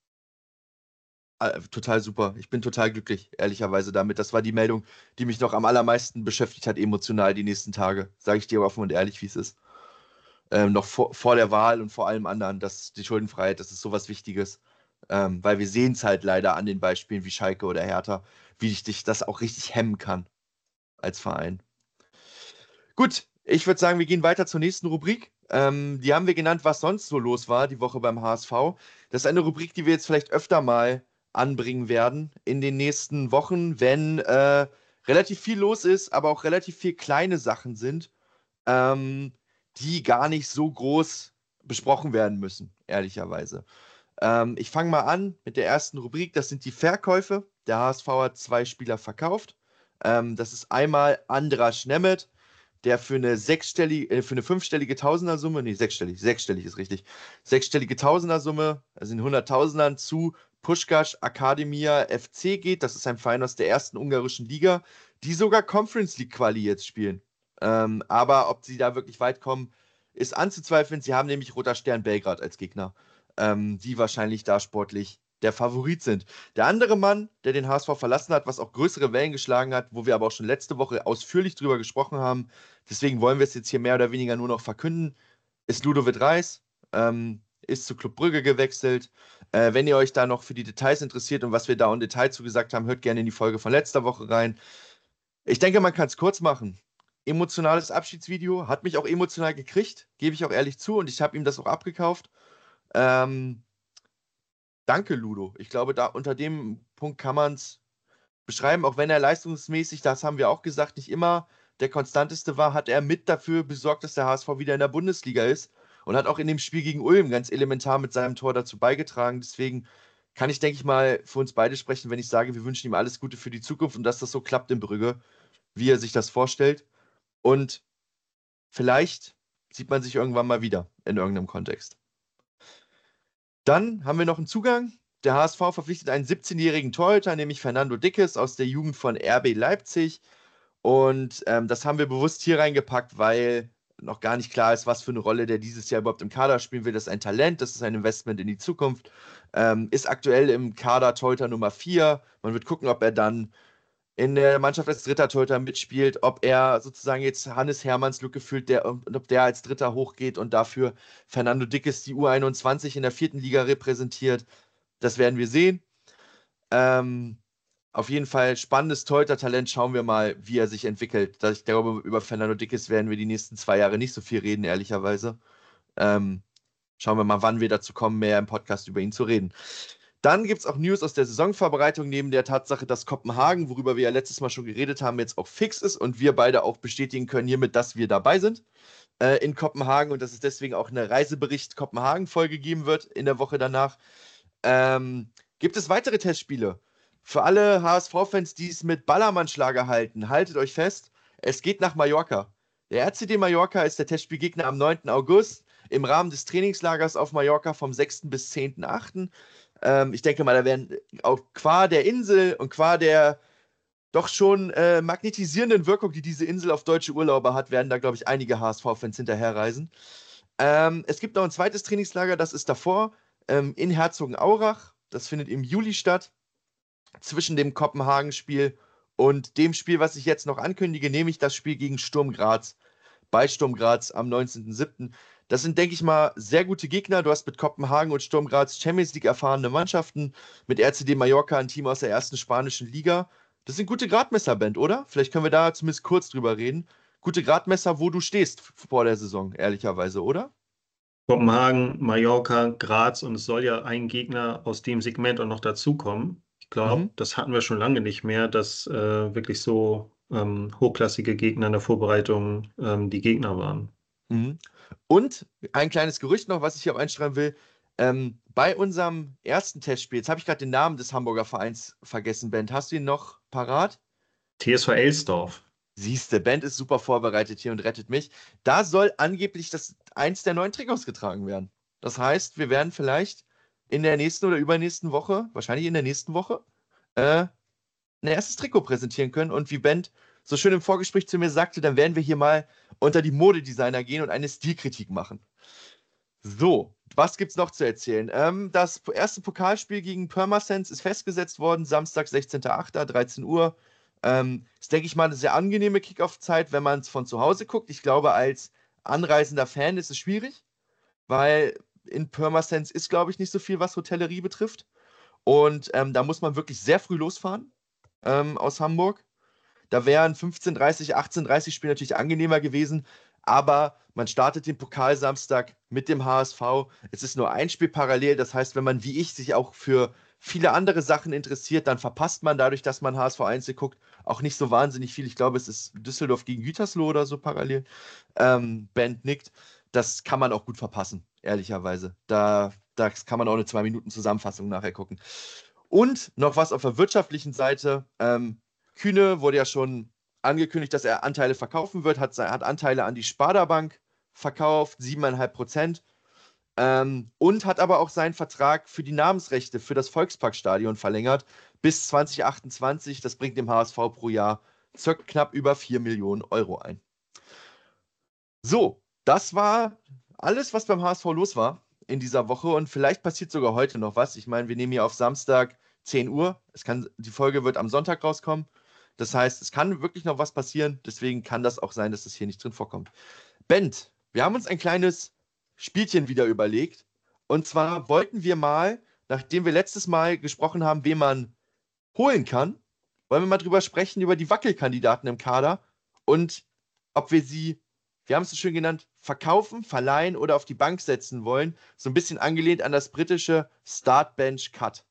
äh, total super. Ich bin total glücklich, ehrlicherweise damit. Das war die Meldung, die mich noch am allermeisten beschäftigt hat, emotional die nächsten Tage. Sage ich dir offen und ehrlich, wie es ist. Ähm, noch vor, vor der Wahl und vor allem anderen, dass die Schuldenfreiheit, das ist sowas Wichtiges. Ähm, weil wir sehen es halt leider an den Beispielen wie Schalke oder Hertha, wie dich das auch richtig hemmen kann als Verein. Gut, ich würde sagen, wir gehen weiter zur nächsten Rubrik. Ähm, die haben wir genannt, was sonst so los war die Woche beim H S V. Das ist eine Rubrik, die wir jetzt vielleicht öfter mal anbringen werden in den nächsten Wochen, wenn äh, relativ viel los ist, aber auch relativ viel kleine Sachen sind, ähm, die gar nicht so groß besprochen werden müssen, ehrlicherweise. Ähm, ich fange mal an mit der ersten Rubrik. Das sind die Verkäufe. Der H S V hat zwei Spieler verkauft. Ähm, das ist einmal Andras Nemeth, der für eine sechsstellige, äh, für eine fünfstellige Tausendersumme, nee, sechsstellig, sechsstellig ist richtig, sechsstellige Tausendersumme, also in Hunderttausendern zu Puskás Akademia F C geht. Das ist ein Verein aus der ersten ungarischen Liga, die sogar Conference League Quali jetzt spielen. Ähm, aber ob sie da wirklich weit kommen, ist anzuzweifeln. Sie haben nämlich Roter Stern Belgrad als Gegner, ähm, die wahrscheinlich da sportlich der Favorit sind. Der andere Mann, der den H S V verlassen hat, was auch größere Wellen geschlagen hat, wo wir aber auch schon letzte Woche ausführlich drüber gesprochen haben, deswegen wollen wir es jetzt hier mehr oder weniger nur noch verkünden, ist Ludovic Reis, ähm, ist zu Club Brügge gewechselt. Äh, wenn ihr euch da noch für die Details interessiert und was wir da im Detail zu gesagt haben, hört gerne in die Folge von letzter Woche rein. Ich denke, man kann es kurz machen. Emotionales Abschiedsvideo, hat mich auch emotional gekriegt, gebe ich auch ehrlich zu, und ich habe ihm das auch abgekauft. Ähm, Danke, Ludo. Ich glaube, da unter dem Punkt kann man es beschreiben, auch wenn er leistungsmäßig, das haben wir auch gesagt, nicht immer der konstanteste war, hat er mit dafür besorgt, dass der H S V wieder in der Bundesliga ist und hat auch in dem Spiel gegen Ulm ganz elementar mit seinem Tor dazu beigetragen. Deswegen kann ich, denke ich mal, für uns beide sprechen, wenn ich sage, wir wünschen ihm alles Gute für die Zukunft und dass das so klappt in Brügge, wie er sich das vorstellt. Und vielleicht sieht man sich irgendwann mal wieder in irgendeinem Kontext. Dann haben wir noch einen Zugang. Der H S V verpflichtet einen siebzehnjährigen Torhüter, nämlich Fernando Dickes aus der Jugend von R B Leipzig. Und ähm, das haben wir bewusst hier reingepackt, weil noch gar nicht klar ist, was für eine Rolle der dieses Jahr überhaupt im Kader spielen will. Das ist ein Talent, das ist ein Investment in die Zukunft. Ähm, ist aktuell im Kader Torhüter Nummer vier. Man wird gucken, ob er dann in der Mannschaft als dritter Torhüter mitspielt, ob er sozusagen jetzt Hannes Hermanns Lücke füllt, der, und ob der als Dritter hochgeht und dafür Fernando Dickes die U einundzwanzig in der vierten Liga repräsentiert. Das werden wir sehen. Ähm, auf jeden Fall spannendes Torhüter-Talent. Schauen wir mal, wie er sich entwickelt. Ich glaube, über Fernando Dickes werden wir die nächsten zwei Jahre nicht so viel reden, ehrlicherweise. Ähm, schauen wir mal, wann wir dazu kommen, mehr im Podcast über ihn zu reden. Dann gibt es auch News aus der Saisonvorbereitung, neben der Tatsache, dass Kopenhagen, worüber wir ja letztes Mal schon geredet haben, jetzt auch fix ist und wir beide auch bestätigen können hiermit, dass wir dabei sind äh, in Kopenhagen und dass es deswegen auch eine Reisebericht Kopenhagen-Folge geben wird in der Woche danach. Ähm, gibt es weitere Testspiele? Für alle H S V-Fans, die es mit Ballermann-Schlager halten, haltet euch fest, es geht nach Mallorca. Der R C D Mallorca ist der Testspielgegner am neunten August im Rahmen des Trainingslagers auf Mallorca vom sechsten bis zehnten achten Ähm, ich denke mal, da werden auch qua der Insel und qua der doch schon äh, magnetisierenden Wirkung, die diese Insel auf deutsche Urlauber hat, werden da, glaube ich, einige H S V-Fans hinterherreisen. Ähm, es gibt noch ein zweites Trainingslager, das ist davor, ähm, in Herzogenaurach. Das findet im Juli statt, zwischen dem Kopenhagen-Spiel und dem Spiel, was ich jetzt noch ankündige, nämlich das Spiel gegen Sturm Graz, bei Sturm Graz am neunzehnten siebten Das sind, denke ich mal, sehr gute Gegner. Du hast mit Kopenhagen und Sturm Graz Champions League erfahrene Mannschaften, mit R C D Mallorca ein Team aus der ersten spanischen Liga. Das sind gute Gradmesserband, oder? Vielleicht können wir da zumindest kurz drüber reden. Gute Gradmesser, wo du stehst vor der Saison, ehrlicherweise, oder? Kopenhagen, Mallorca, Graz, und es soll ja ein Gegner aus dem Segment auch noch dazukommen. Ich glaube, Mhm. das hatten wir schon lange nicht mehr, dass äh, wirklich so ähm, hochklassige Gegner in der Vorbereitung ähm, die Gegner waren. Mhm. Und ein kleines Gerücht noch, was ich hier auch einschreiben will. Ähm, bei unserem ersten Testspiel, jetzt habe ich gerade den Namen des Hamburger Vereins vergessen, Bent. Hast du ihn noch parat? T S V Elsdorf. Siehste, Bent ist super vorbereitet hier und rettet mich. Da soll angeblich das eins der neuen Trikots getragen werden. Das heißt, wir werden vielleicht in der nächsten oder übernächsten Woche, wahrscheinlich in der nächsten Woche, äh, ein erstes Trikot präsentieren können. Und wie Bent so schön im Vorgespräch zu mir sagte, dann werden wir hier mal unter die Modedesigner gehen und eine Stilkritik machen. So, was gibt's noch zu erzählen? Ähm, das erste Pokalspiel gegen Pirmasens ist festgesetzt worden, Samstag, sechzehnter achter, dreizehn Uhr. Ähm, ist, denke ich mal, eine sehr angenehme Kickoff-Zeit, wenn man es von zu Hause guckt. Ich glaube, als anreisender Fan ist es schwierig, weil in Pirmasens ist, glaube ich, nicht so viel, was Hotellerie betrifft. Und ähm, da muss man wirklich sehr früh losfahren ähm, aus Hamburg. Da wären fünfzehn Uhr dreißig, achtzehn Uhr dreißig Spiel natürlich angenehmer gewesen, aber man startet den Pokalsamstag mit dem H S V. Es ist nur ein Spiel parallel, das heißt, wenn man wie ich sich auch für viele andere Sachen interessiert, dann verpasst man dadurch, dass man H S V Einzel guckt, auch nicht so wahnsinnig viel. Ich glaube, es ist Düsseldorf gegen Gütersloh oder so parallel. Ähm, Bent nickt. Das kann man auch gut verpassen, ehrlicherweise. Da, das kann man auch eine zwei Minuten Zusammenfassung nachher gucken. Und noch was auf der wirtschaftlichen Seite. Ähm, Kühne wurde ja schon angekündigt, dass er Anteile verkaufen wird, hat, hat Anteile an die Sparda Bank verkauft, sieben Komma fünf Prozent. Ähm, und hat aber auch seinen Vertrag für die Namensrechte für das Volksparkstadion verlängert bis zwanzig achtundzwanzig. Das bringt dem H S V pro Jahr circa knapp über vier Millionen Euro ein. So, das war alles, was beim H S V los war in dieser Woche. Und vielleicht passiert sogar heute noch was. Ich meine, wir nehmen hier auf Samstag zehn Uhr. Es kann, die Folge wird am Sonntag rauskommen. Das heißt, es kann wirklich noch was passieren. Deswegen kann das auch sein, dass das hier nicht drin vorkommt. Bent, wir haben uns ein kleines Spielchen wieder überlegt. Und zwar wollten wir mal, nachdem wir letztes Mal gesprochen haben, wen man holen kann, wollen wir mal drüber sprechen, über die Wackelkandidaten im Kader und ob wir sie, wir haben es so schön genannt, verkaufen, verleihen oder auf die Bank setzen wollen. So ein bisschen angelehnt an das britische Start, Bench, Cut.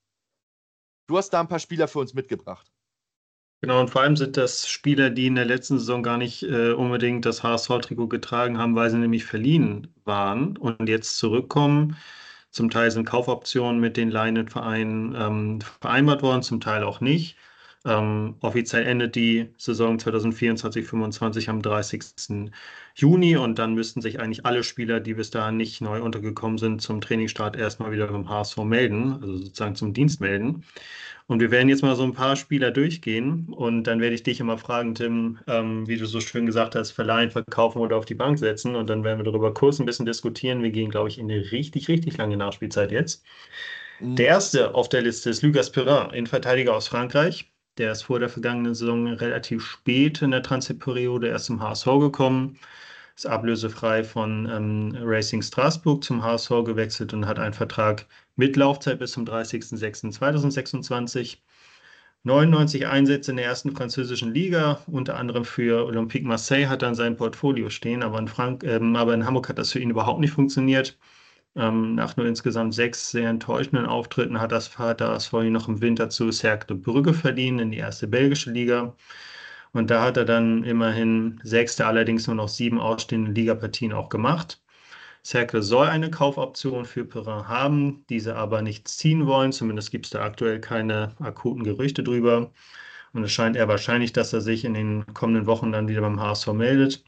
Du hast da ein paar Spieler für uns mitgebracht. Genau, und vor allem sind das Spieler, die in der letzten Saison gar nicht äh, unbedingt das H S V-Trikot getragen haben, weil sie nämlich verliehen waren und jetzt zurückkommen. Zum Teil sind Kaufoptionen mit den leihenden Vereinen ähm, vereinbart worden, zum Teil auch nicht. Ähm, offiziell endet die Saison zwanzig vierundzwanzig fünfundzwanzig am dreißigsten Juni und dann müssten sich eigentlich alle Spieler, die bis dahin nicht neu untergekommen sind, zum Trainingsstart erstmal wieder beim H S V melden, also sozusagen zum Dienst melden. Und wir werden jetzt mal so ein paar Spieler durchgehen und dann werde ich dich immer fragen, Tim, ähm, wie du so schön gesagt hast, verleihen, verkaufen oder auf die Bank setzen. Und dann werden wir darüber kurz ein bisschen diskutieren. Wir gehen, glaube ich, in eine richtig, richtig lange Nachspielzeit jetzt. Der Mhm. erste auf der Liste ist Lucas Perrin, Innenverteidiger aus Frankreich. Der ist vor der vergangenen Saison relativ spät in der Transferperiode erst zum H S V gekommen, ist ablösefrei von ähm, Racing Straßburg zum H S V gewechselt und hat einen Vertrag mit Laufzeit bis zum dreißigsten sechsten zweitausendsechsundzwanzig. neunundneunzig Einsätze in der ersten französischen Liga, unter anderem für Olympique Marseille hat er in seinem Portfolio stehen, aber in, Frank ähm, aber in Hamburg hat das für ihn überhaupt nicht funktioniert. Ähm, nach nur insgesamt sechs sehr enttäuschenden Auftritten hat das Vater das vorhin noch im Winter zu Cercle de Brugge verliehen in die erste belgische Liga. Und da hat er dann immerhin sechste, allerdings nur noch sieben ausstehende Ligapartien auch gemacht. Cercle soll eine Kaufoption für Perrin haben, diese aber nicht ziehen wollen. Zumindest gibt es da aktuell keine akuten Gerüchte drüber. Und es scheint eher wahrscheinlich, dass er sich in den kommenden Wochen dann wieder beim H S V meldet.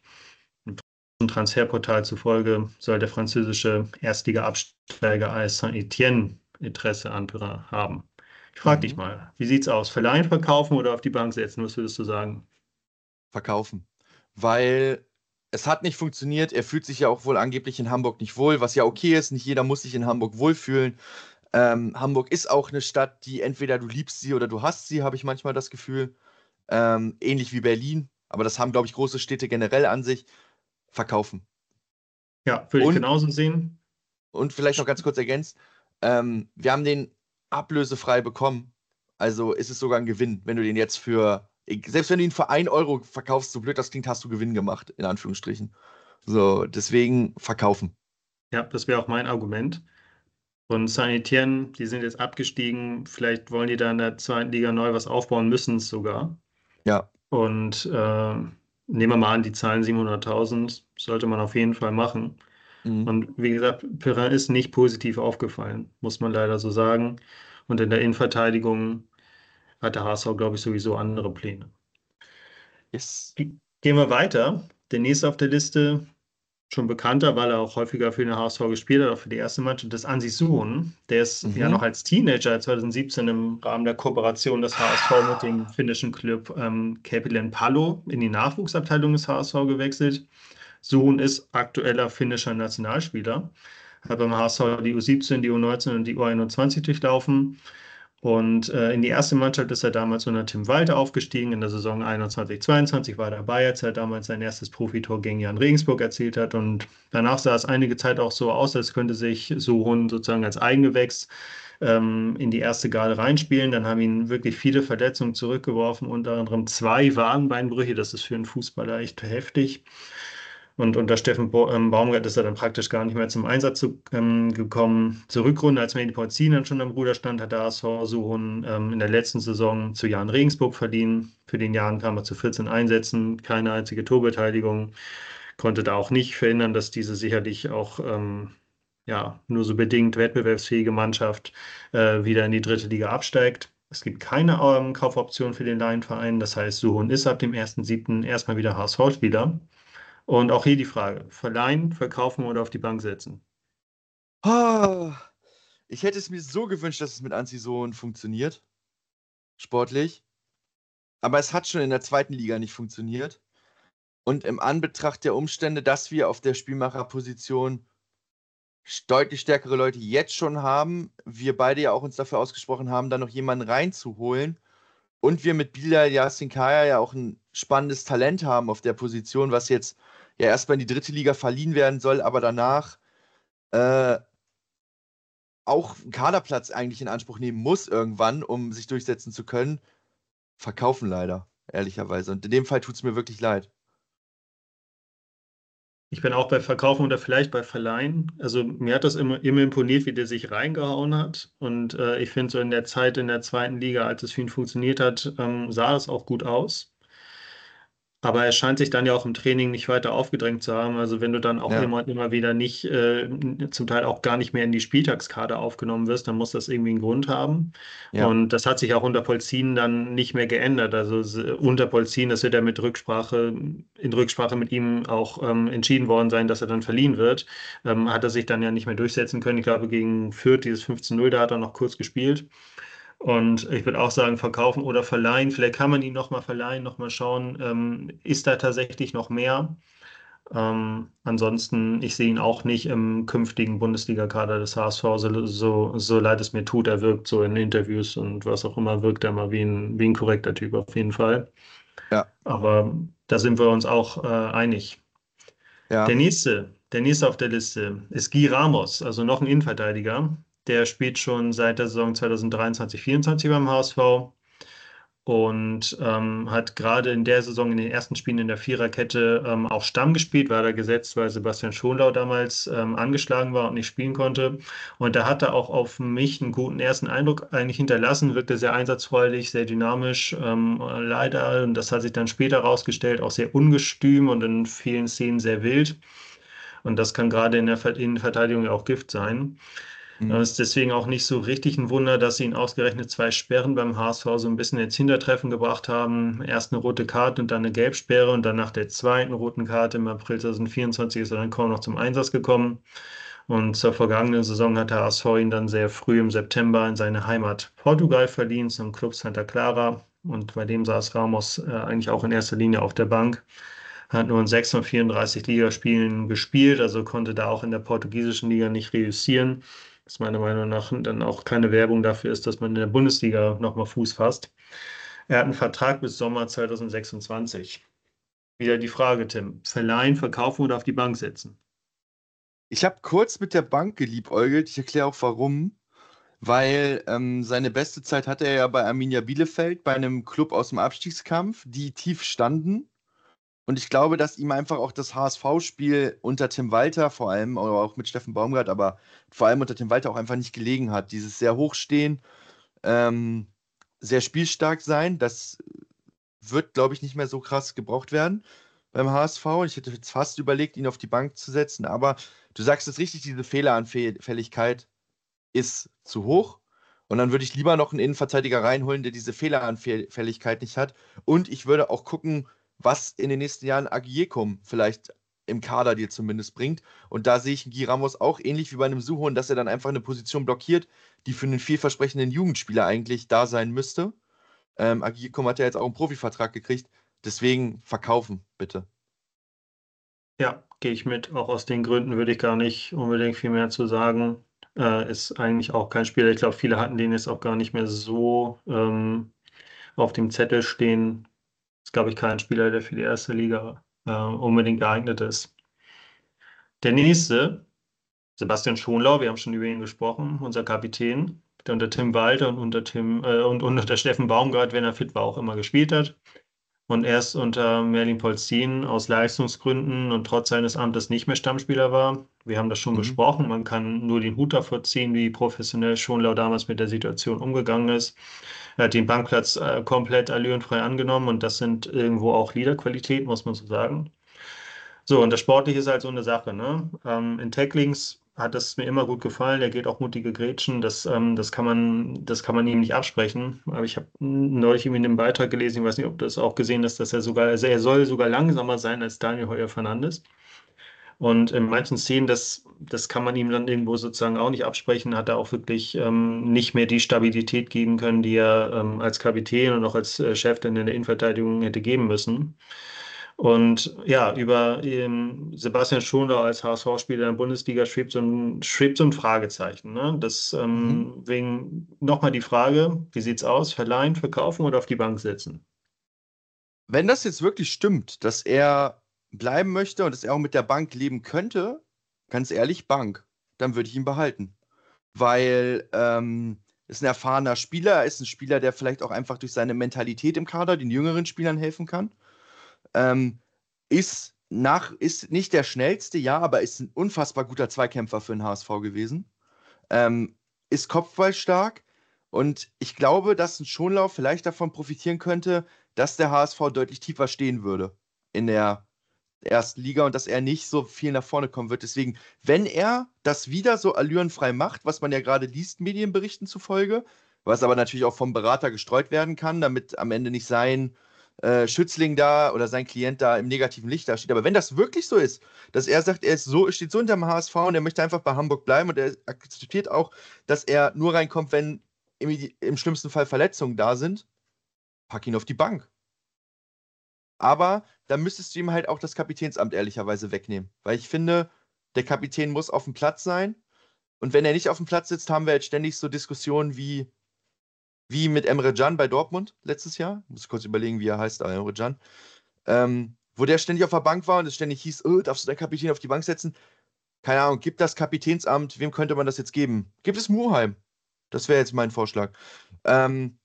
Dem Transferportal zufolge soll der französische Erstliga-Absteiger A S Saint-Étienne Interesse an Perrin haben. Ich frage dich Mhm. mal, wie sieht's aus? Verleihen, verkaufen oder auf die Bank setzen? Was würdest du sagen? Verkaufen. Weil es hat nicht funktioniert. Er fühlt sich ja auch wohl angeblich in Hamburg nicht wohl, was ja okay ist. Nicht jeder muss sich in Hamburg wohlfühlen. Ähm, Hamburg ist auch eine Stadt, die entweder du liebst sie oder du hasst sie, habe ich manchmal das Gefühl. Ähm, ähnlich wie Berlin. Aber das haben, glaube ich, große Städte generell an sich. Verkaufen. Ja, würde ich Und, genauso sehen. und vielleicht noch ganz kurz ergänzt, ähm, wir haben den ablösefrei bekommen. Also ist es sogar ein Gewinn, wenn du den jetzt für, selbst wenn du ihn für ein Euro verkaufst, so blöd das klingt, hast du Gewinn gemacht, in Anführungsstrichen. So, deswegen verkaufen. Ja, das wäre auch mein Argument. Und Saint-Étienne, die sind jetzt abgestiegen. Vielleicht wollen die da in der zweiten Liga neu was aufbauen, müssen es sogar. Ja, Und äh, nehmen wir mal an, die zahlen siebenhunderttausend, sollte man auf jeden Fall machen. Mhm. Und wie gesagt, Perrin ist nicht positiv aufgefallen, muss man leider so sagen. Und in der Innenverteidigung hat der H S V, glaube ich, sowieso andere Pläne. Yes. Ge- Gehen wir weiter. Der nächste auf der Liste, schon bekannter, weil er auch häufiger für den H S V gespielt hat, auch für die erste Mannschaft, das ist Ansi Suhon. Der ist ja noch Mhm. als Teenager zwanzig siebzehn im Rahmen der Kooperation des H S V mit dem finnischen Club ähm, Käpylän Palo in die Nachwuchsabteilung des H S V gewechselt. Suhon ist aktueller finnischer Nationalspieler, hat beim H S V die U siebzehn, die U neunzehn und die U einundzwanzig durchlaufen. Und äh, in die erste Mannschaft ist er damals unter Tim Walter aufgestiegen. In der Saison einundzwanzig zweiundzwanzig war er dabei, als er damals sein erstes Profitor gegen Jan Regensburg erzielt hat. Und danach sah es einige Zeit auch so aus, als könnte sich Suhon sozusagen als Eigengewächs ähm, in die erste Garde reinspielen. Dann haben ihn wirklich viele Verletzungen zurückgeworfen, unter anderem zwei Wadenbeinbrüche. Das ist für einen Fußballer echt heftig. Und unter Steffen Bo ähm, Baumgart ist er dann praktisch gar nicht mehr zum Einsatz zu, ähm, gekommen. Zur Rückrunde, als Mehdi Porzin dann schon am Ruder stand, hat der H S V Suhon ähm, in der letzten Saison zu Jan Regensburg verliehen. Für den Jahren kam er zu vierzehn Einsätzen, keine einzige Torbeteiligung, konnte da auch nicht verhindern, dass diese sicherlich auch ähm, ja, nur so bedingt wettbewerbsfähige Mannschaft äh, wieder in die dritte Liga absteigt. Es gibt keine ähm, Kaufoption für den Laienverein. Das heißt, Suhon ist ab dem ersten siebten erstmal wieder H S V-Spieler. Und auch hier die Frage: Verleihen, verkaufen oder auf die Bank setzen? Ah, ich hätte es mir so gewünscht, dass es mit Ansi Sohn funktioniert, sportlich. Aber es hat schon in der zweiten Liga nicht funktioniert. Und im Anbetracht der Umstände, dass wir auf der Spielmacherposition deutlich stärkere Leute jetzt schon haben, wir beide ja auch uns dafür ausgesprochen haben, da noch jemanden reinzuholen. Und wir mit Bilal Yassinkaya ja auch ein spannendes Talent haben auf der Position, was jetzt ja erstmal in die dritte Liga verliehen werden soll, aber danach äh, auch einen Kaderplatz eigentlich in Anspruch nehmen muss irgendwann, um sich durchsetzen zu können, verkaufen leider, ehrlicherweise. Und in dem Fall tut es mir wirklich leid. Ich bin auch bei Verkaufen oder vielleicht bei Verleihen. Also mir hat das immer, immer imponiert, wie der sich reingehauen hat. Und äh, ich finde, so in der Zeit in der zweiten Liga, als es für ihn funktioniert hat, ähm, sah es auch gut aus. Aber er scheint sich dann ja auch im Training nicht weiter aufgedrängt zu haben. Also wenn du dann auch Ja, immer und immer wieder nicht, äh, zum Teil auch gar nicht mehr in die Spieltagskader aufgenommen wirst, dann muss das irgendwie einen Grund haben. ja, Und das hat sich auch unter Polzin dann nicht mehr geändert. Also s- unter Polzin, das wird ja mit Rücksprache, in Rücksprache mit ihm auch ähm, entschieden worden sein, dass er dann verliehen wird. Ähm, hat er sich dann ja nicht mehr durchsetzen können. Ich glaube, gegen Fürth, dieses fünfzehn null, da hat er noch kurz gespielt. Und ich würde auch sagen, verkaufen oder verleihen. Vielleicht kann man ihn nochmal verleihen, nochmal schauen, ähm, ist da tatsächlich noch mehr? Ähm, ansonsten, ich sehe ihn auch nicht im künftigen Bundesliga-Kader des H S V, so, so, so leid es mir tut. Er wirkt so in Interviews und was auch immer, wirkt er mal wie ein, wie ein korrekter Typ auf jeden Fall. ja, Aber da sind wir uns auch äh, einig. ja. Der nächste, der nächste auf der Liste ist Guy Ramos, also noch ein Innenverteidiger. Der spielt schon seit der Saison zwanzig dreiundzwanzig vierundzwanzig beim H S V und ähm, hat gerade in der Saison in den ersten Spielen in der Viererkette ähm, auch Stamm gespielt, war da gesetzt, weil Sebastian Schonlau damals ähm, angeschlagen war und nicht spielen konnte. Und da hat er auch auf mich einen guten ersten Eindruck eigentlich hinterlassen, wirkte sehr einsatzfreudig, sehr dynamisch, ähm, leider, und das hat sich dann später herausgestellt, auch sehr ungestüm und in vielen Szenen sehr wild. Und das kann gerade in der Ver- Innenverteidigung ja auch Gift sein. Mhm. Es ist deswegen auch nicht so richtig ein Wunder, dass sie ihn ausgerechnet zwei Sperren beim H S V so ein bisschen ins Hintertreffen gebracht haben. Erst eine rote Karte und dann eine Gelbsperre und dann nach der zweiten roten Karte im April zwanzig vierundzwanzig ist er dann kaum noch zum Einsatz gekommen. Und zur vergangenen Saison hat der H S V ihn dann sehr früh im September in seine Heimat Portugal verliehen, zum Club Santa Clara. Und bei dem saß Ramos äh, eigentlich auch in erster Linie auf der Bank. Hat nur in sechs von vierunddreißig Ligaspielen gespielt, also konnte da auch in der portugiesischen Liga nicht reüssieren. Was meiner Meinung nach dann auch keine Werbung dafür ist, dass man in der Bundesliga nochmal Fuß fasst. Er hat einen Vertrag bis Sommer zwanzig sechsundzwanzig. Wieder die Frage, Tim: Verleihen, verkaufen oder auf die Bank setzen? Ich habe kurz mit der Bank geliebäugelt. Ich erkläre auch warum. Weil ähm, seine beste Zeit hatte er ja bei Arminia Bielefeld, bei einem Club aus dem Abstiegskampf, die tief standen. Und ich glaube, dass ihm einfach auch das H S V-Spiel unter Tim Walter vor allem, oder auch mit Steffen Baumgart, aber vor allem unter Tim Walter auch einfach nicht gelegen hat. Dieses sehr hochstehen, ähm, sehr spielstark sein, das wird, glaube ich, nicht mehr so krass gebraucht werden. beim H S V. Ich hätte jetzt fast überlegt, ihn auf die Bank zu setzen, aber du sagst es richtig, diese Fehleranfälligkeit ist zu hoch. Und dann würde ich lieber noch einen Innenverteidiger reinholen, der diese Fehleranfälligkeit nicht hat. Und ich würde auch gucken, was in den nächsten Jahren Aguiekum vielleicht im Kader dir zumindest bringt. Und da sehe ich Guy Ramos auch ähnlich wie bei einem Suhonen, dass er dann einfach eine Position blockiert, die für einen vielversprechenden Jugendspieler eigentlich da sein müsste. Ähm, Aguiekum hat ja jetzt auch einen Profivertrag gekriegt. Deswegen verkaufen, bitte. Ja, gehe ich mit. Auch aus den Gründen würde ich gar nicht unbedingt viel mehr zu sagen. Äh, ist eigentlich auch kein Spieler. Ich glaube, viele hatten den jetzt auch gar nicht mehr so ähm, auf dem Zettel stehen. Ist, glaube ich, kein Spieler, der für die erste Liga äh, unbedingt geeignet ist. Der nächste, Sebastian Schonlau, wir haben schon über ihn gesprochen, unser Kapitän, der unter Tim Walter und unter Tim äh, und, und unter Steffen Baumgart, wenn er fit war, auch immer gespielt hat. Und erst unter Merlin Polzin aus Leistungsgründen und trotz seines Amtes nicht mehr Stammspieler war. Wir haben das schon Mhm. besprochen. Man kann nur den Hut davor ziehen, wie professionell Schonlau damals mit der Situation umgegangen ist. Er hat den Bankplatz äh, komplett allürenfrei angenommen und das sind irgendwo auch Leaderqualitäten, muss man so sagen. So, und das Sportliche ist halt so eine Sache, ne? Ähm, in Tacklings hat es mir immer gut gefallen. Er geht auch mutige Grätschen. Das, ähm, das kann man, das kann man ihm nicht absprechen. Aber ich habe neulich irgendwie in einem Beitrag gelesen, ich weiß nicht, ob du das auch gesehen hast, dass er sogar, also er soll sogar langsamer sein als Daniel Heuer-Fernandes. Und in manchen Szenen, das, das kann man ihm dann irgendwo sozusagen auch nicht absprechen, hat er auch wirklich ähm, nicht mehr die Stabilität geben können, die er ähm, als Kapitän und auch als äh, Chef dann in der Innenverteidigung hätte geben müssen. Und ja, über ähm, Sebastian Schonlau als H S V-Spieler in der Bundesliga schwebt so ein, schwebt so ein Fragezeichen. Ne? Das, Mhm. ähm, wegen nochmal die Frage, wie sieht's aus? Verleihen, verkaufen oder auf die Bank setzen? Wenn das jetzt wirklich stimmt, dass er bleiben möchte und dass er auch mit der Bank leben könnte, ganz ehrlich, Bank, dann würde ich ihn behalten. Weil ähm, ist ein erfahrener Spieler, er ist ein Spieler, der vielleicht auch einfach durch seine Mentalität im Kader den jüngeren Spielern helfen kann. Ähm, ist, nach, ist nicht der schnellste, ja, aber ist ein unfassbar guter Zweikämpfer für den H S V gewesen. Ähm, ist kopfballstark und ich glaube, dass ein Schonlau vielleicht davon profitieren könnte, dass der H S V deutlich tiefer stehen würde in der ersten Liga und dass er nicht so viel nach vorne kommen wird. Deswegen, wenn er das wieder so allürenfrei macht, was man ja gerade liest, Medienberichten zufolge, was aber natürlich auch vom Berater gestreut werden kann, damit am Ende nicht sein äh, Schützling da oder sein Klient da im negativen Licht dasteht. Aber wenn das wirklich so ist, dass er sagt, er ist so, steht so hinterm H S V und er möchte einfach bei Hamburg bleiben und er akzeptiert auch, dass er nur reinkommt, wenn im, im schlimmsten Fall Verletzungen da sind, pack ihn auf die Bank. Aber da müsstest du ihm halt auch das Kapitänsamt ehrlicherweise wegnehmen. Weil ich finde, der Kapitän muss auf dem Platz sein. Und wenn er nicht auf dem Platz sitzt, haben wir jetzt ständig so Diskussionen wie, wie mit Emre Can bei Dortmund letztes Jahr. Ich muss kurz überlegen, wie er heißt, aber Emre Can. Ähm, wo der ständig auf der Bank war und es ständig hieß, oh, darfst du deinen Kapitän auf die Bank setzen? Keine Ahnung, gibt das Kapitänsamt, wem könnte man das jetzt geben? Gibt es Muheim? Das wäre jetzt mein Vorschlag. Ähm,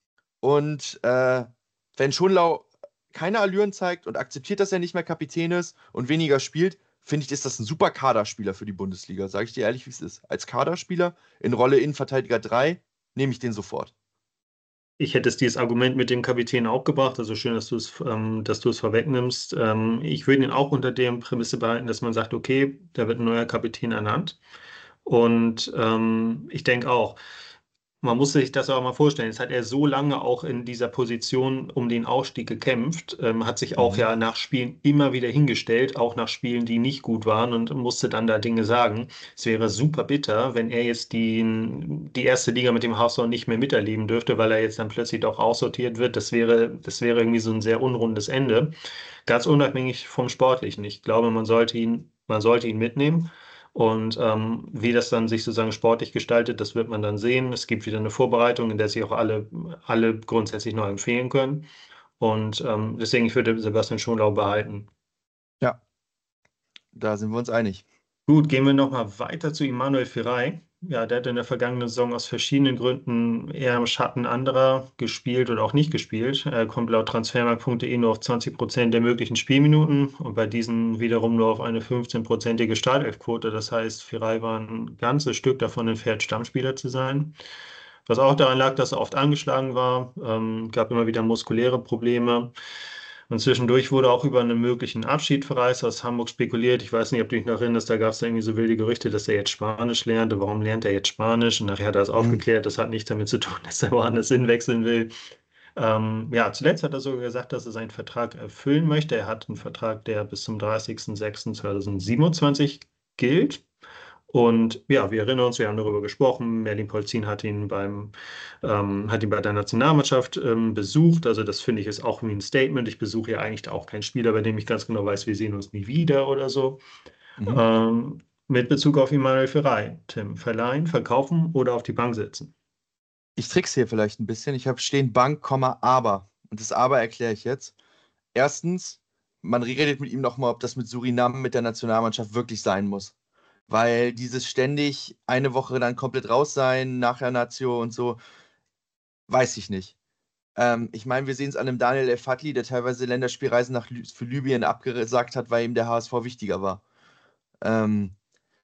und äh, wenn Schonlau keine Allüren zeigt und akzeptiert, dass er nicht mehr Kapitän ist und weniger spielt, finde ich, ist das ein super Kaderspieler für die Bundesliga. Sage ich dir ehrlich, wie es ist. Als Kaderspieler in Rolle Innenverteidiger drei nehme ich den sofort. Ich hätte es dieses Argument mit dem Kapitän auch gebracht, also schön, dass du es, ähm, dass du es vorwegnimmst. Ähm, ich würde ihn auch unter der Prämisse behalten, dass man sagt, okay, da wird ein neuer Kapitän ernannt. Und ähm, ich denke auch, man muss sich das auch mal vorstellen. Jetzt hat er so lange auch in dieser Position um den Aufstieg gekämpft, ähm, hat sich auch Mhm. ja nach Spielen immer wieder hingestellt, auch nach Spielen, die nicht gut waren und musste dann da Dinge sagen. Es wäre super bitter, wenn er jetzt die, die erste Liga mit dem H S V nicht mehr miterleben dürfte, weil er jetzt dann plötzlich doch aussortiert wird. Das wäre, das wäre irgendwie so ein sehr unrundes Ende. Ganz unabhängig vom Sportlichen. Ich glaube, man sollte ihn, man sollte ihn mitnehmen. Und ähm, wie das dann sich sozusagen sportlich gestaltet, das wird man dann sehen. Es gibt wieder eine Vorbereitung, in der sich auch alle, alle grundsätzlich noch empfehlen können. Und ähm, deswegen, ich würde Sebastian Schonlau behalten. Ja, da sind wir uns einig. Gut, gehen wir nochmal weiter zu Immanuel Ferrei. Ja, der hat in der vergangenen Saison aus verschiedenen Gründen eher im Schatten anderer gespielt oder auch nicht gespielt. Er kommt laut transfermarkt punkt de nur auf zwanzig Prozent der möglichen Spielminuten und bei diesen wiederum nur auf eine fünfzehn-prozentige Startelfquote. Das heißt, Ferrei war ein ganzes Stück davon entfernt, Stammspieler zu sein. Was auch daran lag, dass er oft angeschlagen war, ähm, gab immer wieder muskuläre Probleme. Und zwischendurch wurde auch über einen möglichen Abschied für Reis aus Hamburg spekuliert. Ich weiß nicht, ob du dich noch erinnerst, da gab es irgendwie so wilde Gerüchte, dass er jetzt Spanisch lernte. Warum lernt er jetzt Spanisch? Und nachher hat er es Mhm. aufgeklärt, das hat nichts damit zu tun, dass er woanders hinwechseln will. Ähm, ja, zuletzt hat er sogar gesagt, dass er seinen Vertrag erfüllen möchte. Er hat einen Vertrag, der bis zum dreißigsten sechsten zweitausendsiebenundzwanzig gilt. Und ja, wir erinnern uns, wir haben darüber gesprochen. Merlin Polzin hat ihn beim, ähm, hat ihn bei der Nationalmannschaft ähm, besucht. Also das finde ich ist auch wie ein Statement. Ich besuche ja eigentlich auch keinen Spieler, bei dem ich ganz genau weiß, wir sehen uns nie wieder oder so. Mhm. Ähm, mit Bezug auf Emanuel Ferrei. Tim, verleihen, verkaufen oder auf die Bank setzen? Ich trickse hier vielleicht ein bisschen. Ich habe stehen Bank, Komma, aber. Und das Aber erkläre ich jetzt. Erstens, man redet mit ihm nochmal, ob das mit Suriname mit der Nationalmannschaft wirklich sein muss. Weil dieses ständig eine Woche dann komplett raus sein, nachher Nazio und so, weiß ich nicht. Ähm, ich meine, wir sehen es an dem Daniel El Fadli, der teilweise Länderspielreisen nach Lü für Libyen abgesagt hat, weil ihm der H S V wichtiger war. Ähm,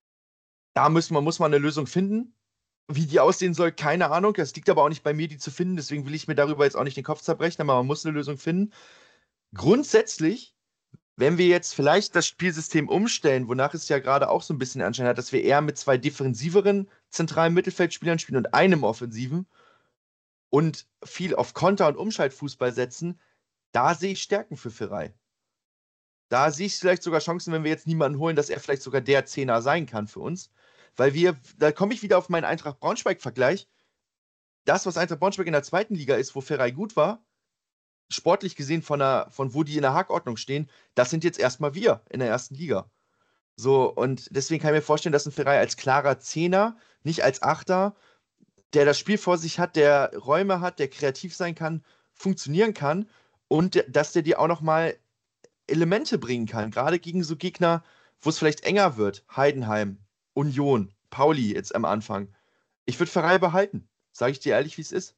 da muss man, muss man eine Lösung finden. Wie die aussehen soll, keine Ahnung. Das liegt aber auch nicht bei mir, die zu finden. Deswegen will ich mir darüber jetzt auch nicht den Kopf zerbrechen, aber man muss eine Lösung finden. Grundsätzlich, wenn wir jetzt vielleicht das Spielsystem umstellen, wonach es ja gerade auch so ein bisschen Anschein hat, dass wir eher mit zwei defensiveren zentralen Mittelfeldspielern spielen und einem offensiven und viel auf Konter- und Umschaltfußball setzen, da sehe ich Stärken für Ferrei. Da sehe ich vielleicht sogar Chancen, wenn wir jetzt niemanden holen, dass er vielleicht sogar der Zehner sein kann für uns. Weil wir, da komme ich wieder auf meinen Eintracht-Braunschweig-Vergleich. Das, was Eintracht Braunschweig in der zweiten Liga ist, wo Ferrei gut war, sportlich gesehen von, der, von wo die in der Hackordnung stehen, das sind jetzt erstmal wir in der ersten Liga. So, und deswegen kann ich mir vorstellen, dass ein Ferrei als klarer Zehner, nicht als Achter, der das Spiel vor sich hat, der Räume hat, der kreativ sein kann, funktionieren kann und der- dass der dir auch nochmal Elemente bringen kann, gerade gegen so Gegner, wo es vielleicht enger wird. Heidenheim, Union, Pauli jetzt am Anfang. Ich würde Ferrei behalten, sage ich dir ehrlich, wie es ist.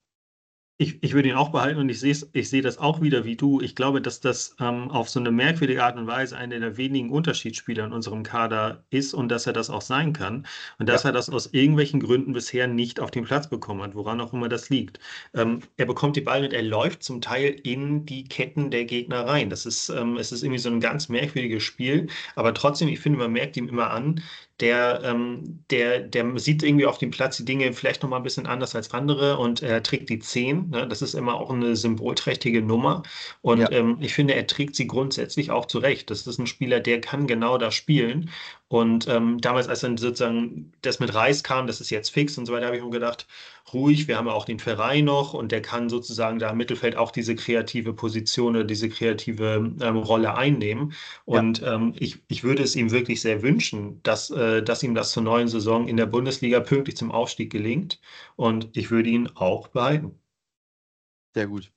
Ich, ich würde ihn auch behalten und ich sehe ich sehe das auch wieder wie du. Ich glaube, dass das ähm, auf so eine merkwürdige Art und Weise einer der wenigen Unterschiedsspieler in unserem Kader ist und dass er das auch sein kann. Und dass Ja, er das aus irgendwelchen Gründen bisher nicht auf den Platz bekommen hat, woran auch immer das liegt. Ähm, er bekommt die Ball und er läuft zum Teil in die Ketten der Gegner rein. Das ist, ähm, es ist irgendwie so ein ganz merkwürdiges Spiel. Aber trotzdem, ich finde, man merkt ihm immer an, der, ähm, der, der sieht irgendwie auf dem Platz die Dinge vielleicht noch mal ein bisschen anders als andere und er trägt die zehn. Ne? Das ist immer auch eine symbolträchtige Nummer. Und ja, ähm, ich finde, er trägt sie grundsätzlich auch zurecht. Das ist ein Spieler, der kann genau das spielen. Und ähm, damals, als dann sozusagen das mit Reis kam, das ist jetzt fix und so weiter, habe ich mir gedacht, ruhig, wir haben ja auch den Verein noch und der kann sozusagen da im Mittelfeld auch diese kreative Position oder diese kreative ähm, Rolle einnehmen. ja, Und ähm, ich, ich würde es ihm wirklich sehr wünschen, dass, äh, dass ihm das zur neuen Saison in der Bundesliga pünktlich zum Aufstieg gelingt. Und ich würde ihn auch behalten. sehr gut.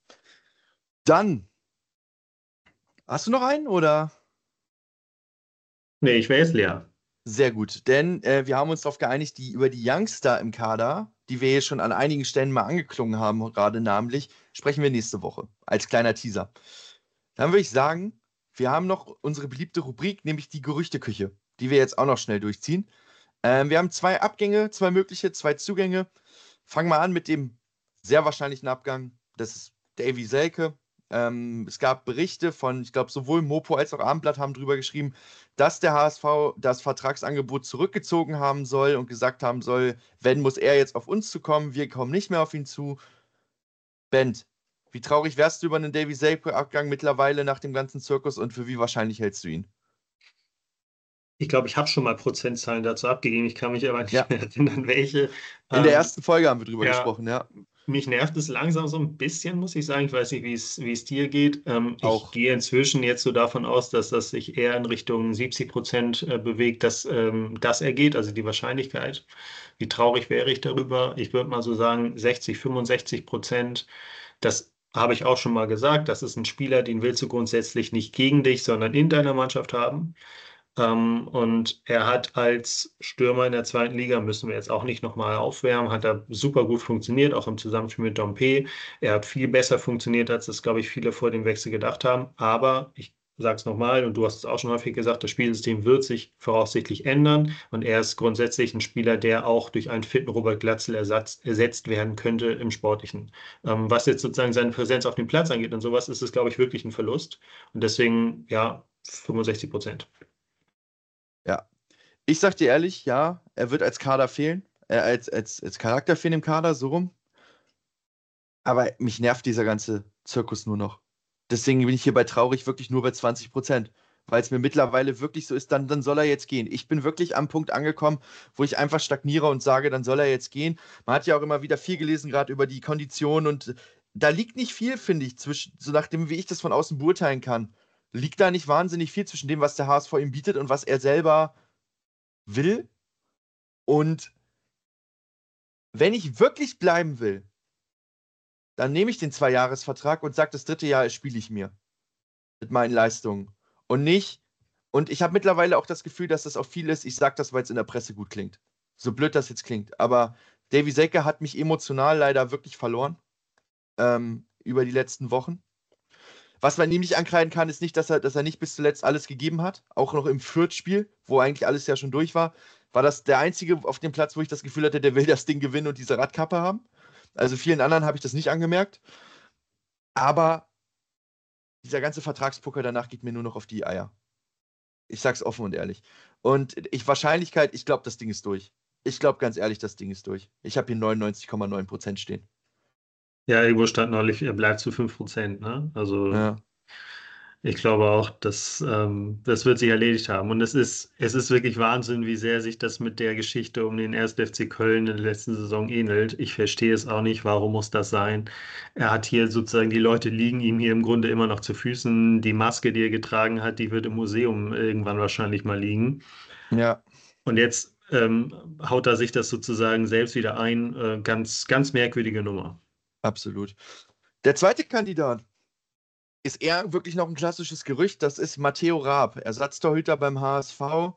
Dann, hast du noch einen oder? Nee, ich wäre jetzt leer. Sehr gut, denn äh, wir haben uns darauf geeinigt, die über die Youngster im Kader, die wir hier schon an einigen Stellen mal angeklungen haben, gerade namentlich, sprechen wir nächste Woche als kleiner Teaser. Dann würde ich sagen, wir haben noch unsere beliebte Rubrik, nämlich die Gerüchteküche, die wir jetzt auch noch schnell durchziehen. Ähm, wir haben zwei Abgänge, zwei mögliche, zwei Zugänge. Fangen wir an mit dem sehr wahrscheinlichen Abgang. Das ist Davy Selke. Ähm, es gab Berichte von, ich glaube, sowohl Mopo als auch Abendblatt haben drüber geschrieben, dass der H S V das Vertragsangebot zurückgezogen haben soll und gesagt haben soll, wenn, muss er jetzt auf uns zukommen, wir kommen nicht mehr auf ihn zu. Bent, wie traurig wärst du über einen Davy Selke-Abgang mittlerweile nach dem ganzen Zirkus und für wie wahrscheinlich hältst du ihn? Ich glaube, ich habe schon mal Prozentzahlen dazu abgegeben. Ich kann mich aber nicht Ja, mehr erinnern, welche. in der Ähm, ersten Folge haben wir drüber ja, gesprochen, ja. mich nervt es langsam so ein bisschen, muss ich sagen. Ich weiß nicht, wie es, wie es dir geht. Ähm, ich Auch. gehe inzwischen jetzt so davon aus, dass das sich eher in Richtung siebzig Prozent äh, bewegt, dass ähm, das ergeht, also die Wahrscheinlichkeit. Wie traurig wäre ich darüber? Ich würde mal so sagen, sechzig, fünfundsechzig Prozent. Das habe ich auch schon mal gesagt. Das ist ein Spieler, den willst du grundsätzlich nicht gegen dich, sondern in deiner Mannschaft haben. Ähm, und er hat als Stürmer in der zweiten Liga, müssen wir jetzt auch nicht nochmal aufwärmen, hat er super gut funktioniert, auch im Zusammenspiel mit Dompe. Er hat viel besser funktioniert, als das, glaube ich, viele vor dem Wechsel gedacht haben. Aber ich sage es nochmal, und du hast es auch schon häufig gesagt, das Spielsystem wird sich voraussichtlich ändern und er ist grundsätzlich ein Spieler, der auch durch einen fitten Robert Glatzel ersatz, ersetzt werden könnte im Sportlichen. Ähm, was jetzt sozusagen seine Präsenz auf dem Platz angeht und sowas, ist es, glaube ich, wirklich ein Verlust. Und deswegen, ja, fünfundsechzig Prozent. Ja. Ich sag dir ehrlich, ja, er wird als Kader fehlen, äh, als, als, als Charakter fehlen im Kader, so rum. Aber mich nervt dieser ganze Zirkus nur noch. Deswegen bin ich hierbei traurig, wirklich nur bei zwanzig Prozent. Weil es mir mittlerweile wirklich so ist, dann, dann soll er jetzt gehen. Ich bin wirklich am Punkt angekommen, wo ich einfach stagniere und sage, dann soll er jetzt gehen. Man hat ja auch immer wieder viel gelesen, gerade über die Konditionen und da liegt nicht viel, finde ich, zwischen, so nachdem, wie ich das von außen beurteilen kann, liegt da nicht wahnsinnig viel zwischen dem, was der H S V ihm bietet und was er selber will. Und wenn ich wirklich bleiben will, dann nehme ich den Zwei-Jahres-Vertrag und sage, das dritte Jahr spiele ich mir mit meinen Leistungen. Und nicht, und ich habe mittlerweile auch das Gefühl, dass das auch viel ist, ich sage das, weil es in der Presse gut klingt. So blöd das jetzt klingt. Aber Davy Selke hat mich emotional leider wirklich verloren ähm, über die letzten Wochen. Was man ihm nicht ankreiden kann, ist nicht, dass er, dass er nicht bis zuletzt alles gegeben hat. Auch noch im Fürth-Spiel, wo eigentlich alles ja schon durch war, war das der einzige auf dem Platz, wo ich das Gefühl hatte, der will das Ding gewinnen und diese Radkappe haben. Also vielen anderen habe ich das nicht angemerkt. Aber dieser ganze Vertragspoker danach geht mir nur noch auf die Eier. Ich sag's offen und ehrlich. Und ich Wahrscheinlichkeit, ich glaube, das Ding ist durch. Ich glaube ganz ehrlich, das Ding ist durch. Ich habe hier neunundneunzig Komma neun Prozent stehen. Ja, irgendwo stand neulich, er bleibt zu fünf Prozent, ne? Also Ja, ich glaube auch, dass ähm, das wird sich erledigt haben. Und es ist, es ist wirklich Wahnsinn, wie sehr sich das mit der Geschichte um den ersten F C Köln in der letzten Saison ähnelt. Ich verstehe es auch nicht, warum muss das sein? Er hat hier sozusagen, die Leute liegen ihm hier im Grunde immer noch zu Füßen. Die Maske, die er getragen hat, die wird im Museum irgendwann wahrscheinlich mal liegen. ja, Und jetzt ähm, haut er sich das sozusagen selbst wieder ein. Äh, ganz, ganz merkwürdige Nummer. absolut. Der zweite Kandidat ist eher wirklich noch ein klassisches Gerücht. Das ist Matteo Raab, Ersatztorhüter beim H S V.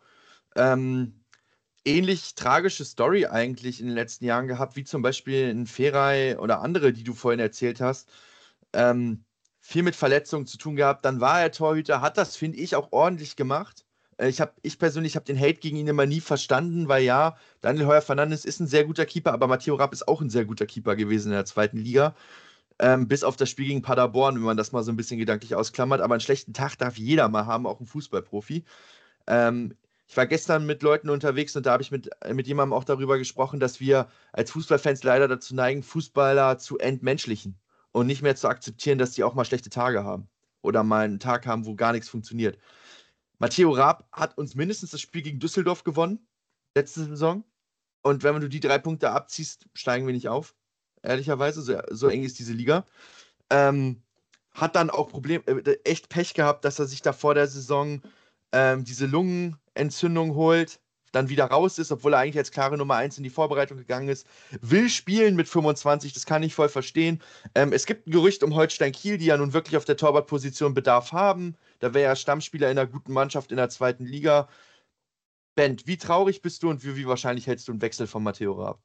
Ähm, ähnlich tragische Story eigentlich in den letzten Jahren gehabt, wie zum Beispiel in Feray oder andere, die du vorhin erzählt hast. Ähm, viel mit Verletzungen zu tun gehabt. Dann war er Torhüter, hat das, finde ich, auch ordentlich gemacht. Äh, Ich, hab, ich persönlich habe den Hate gegen ihn immer nie verstanden, weil ja, Daniel Heuer-Fernandes ist ein sehr guter Keeper, aber Matteo Rapp ist auch ein sehr guter Keeper gewesen in der zweiten Liga. Ähm, bis auf das Spiel gegen Paderborn, wenn man das mal so ein bisschen gedanklich ausklammert. Aber einen schlechten Tag darf jeder mal haben, auch ein Fußballprofi. Ähm, ich war gestern mit Leuten unterwegs und da habe ich mit, äh, mit jemandem auch darüber gesprochen, dass wir als Fußballfans leider dazu neigen, Fußballer zu entmenschlichen und nicht mehr zu akzeptieren, dass die auch mal schlechte Tage haben oder mal einen Tag haben, wo gar nichts funktioniert. Matteo Raab hat uns mindestens das Spiel gegen Düsseldorf gewonnen, letzte Saison. Und wenn du die drei Punkte abziehst, steigen wir nicht auf. Ehrlicherweise, so, so eng ist diese Liga. Ähm, hat dann auch Problem, äh, echt Pech gehabt, dass er sich da vor der Saison ähm, diese Lungenentzündung holt, dann wieder raus ist, obwohl er eigentlich als klare Nummer eins in die Vorbereitung gegangen ist. Will spielen mit fünfundzwanzig, das kann ich voll verstehen. Ähm, es gibt ein Gerücht um Holstein Kiel, die ja nun wirklich auf der Torwartposition Bedarf haben. Da wäre er Stammspieler in einer guten Mannschaft in der zweiten Liga. Bent, wie traurig bist du und wie, wie wahrscheinlich hältst du einen Wechsel von Matteo Raab?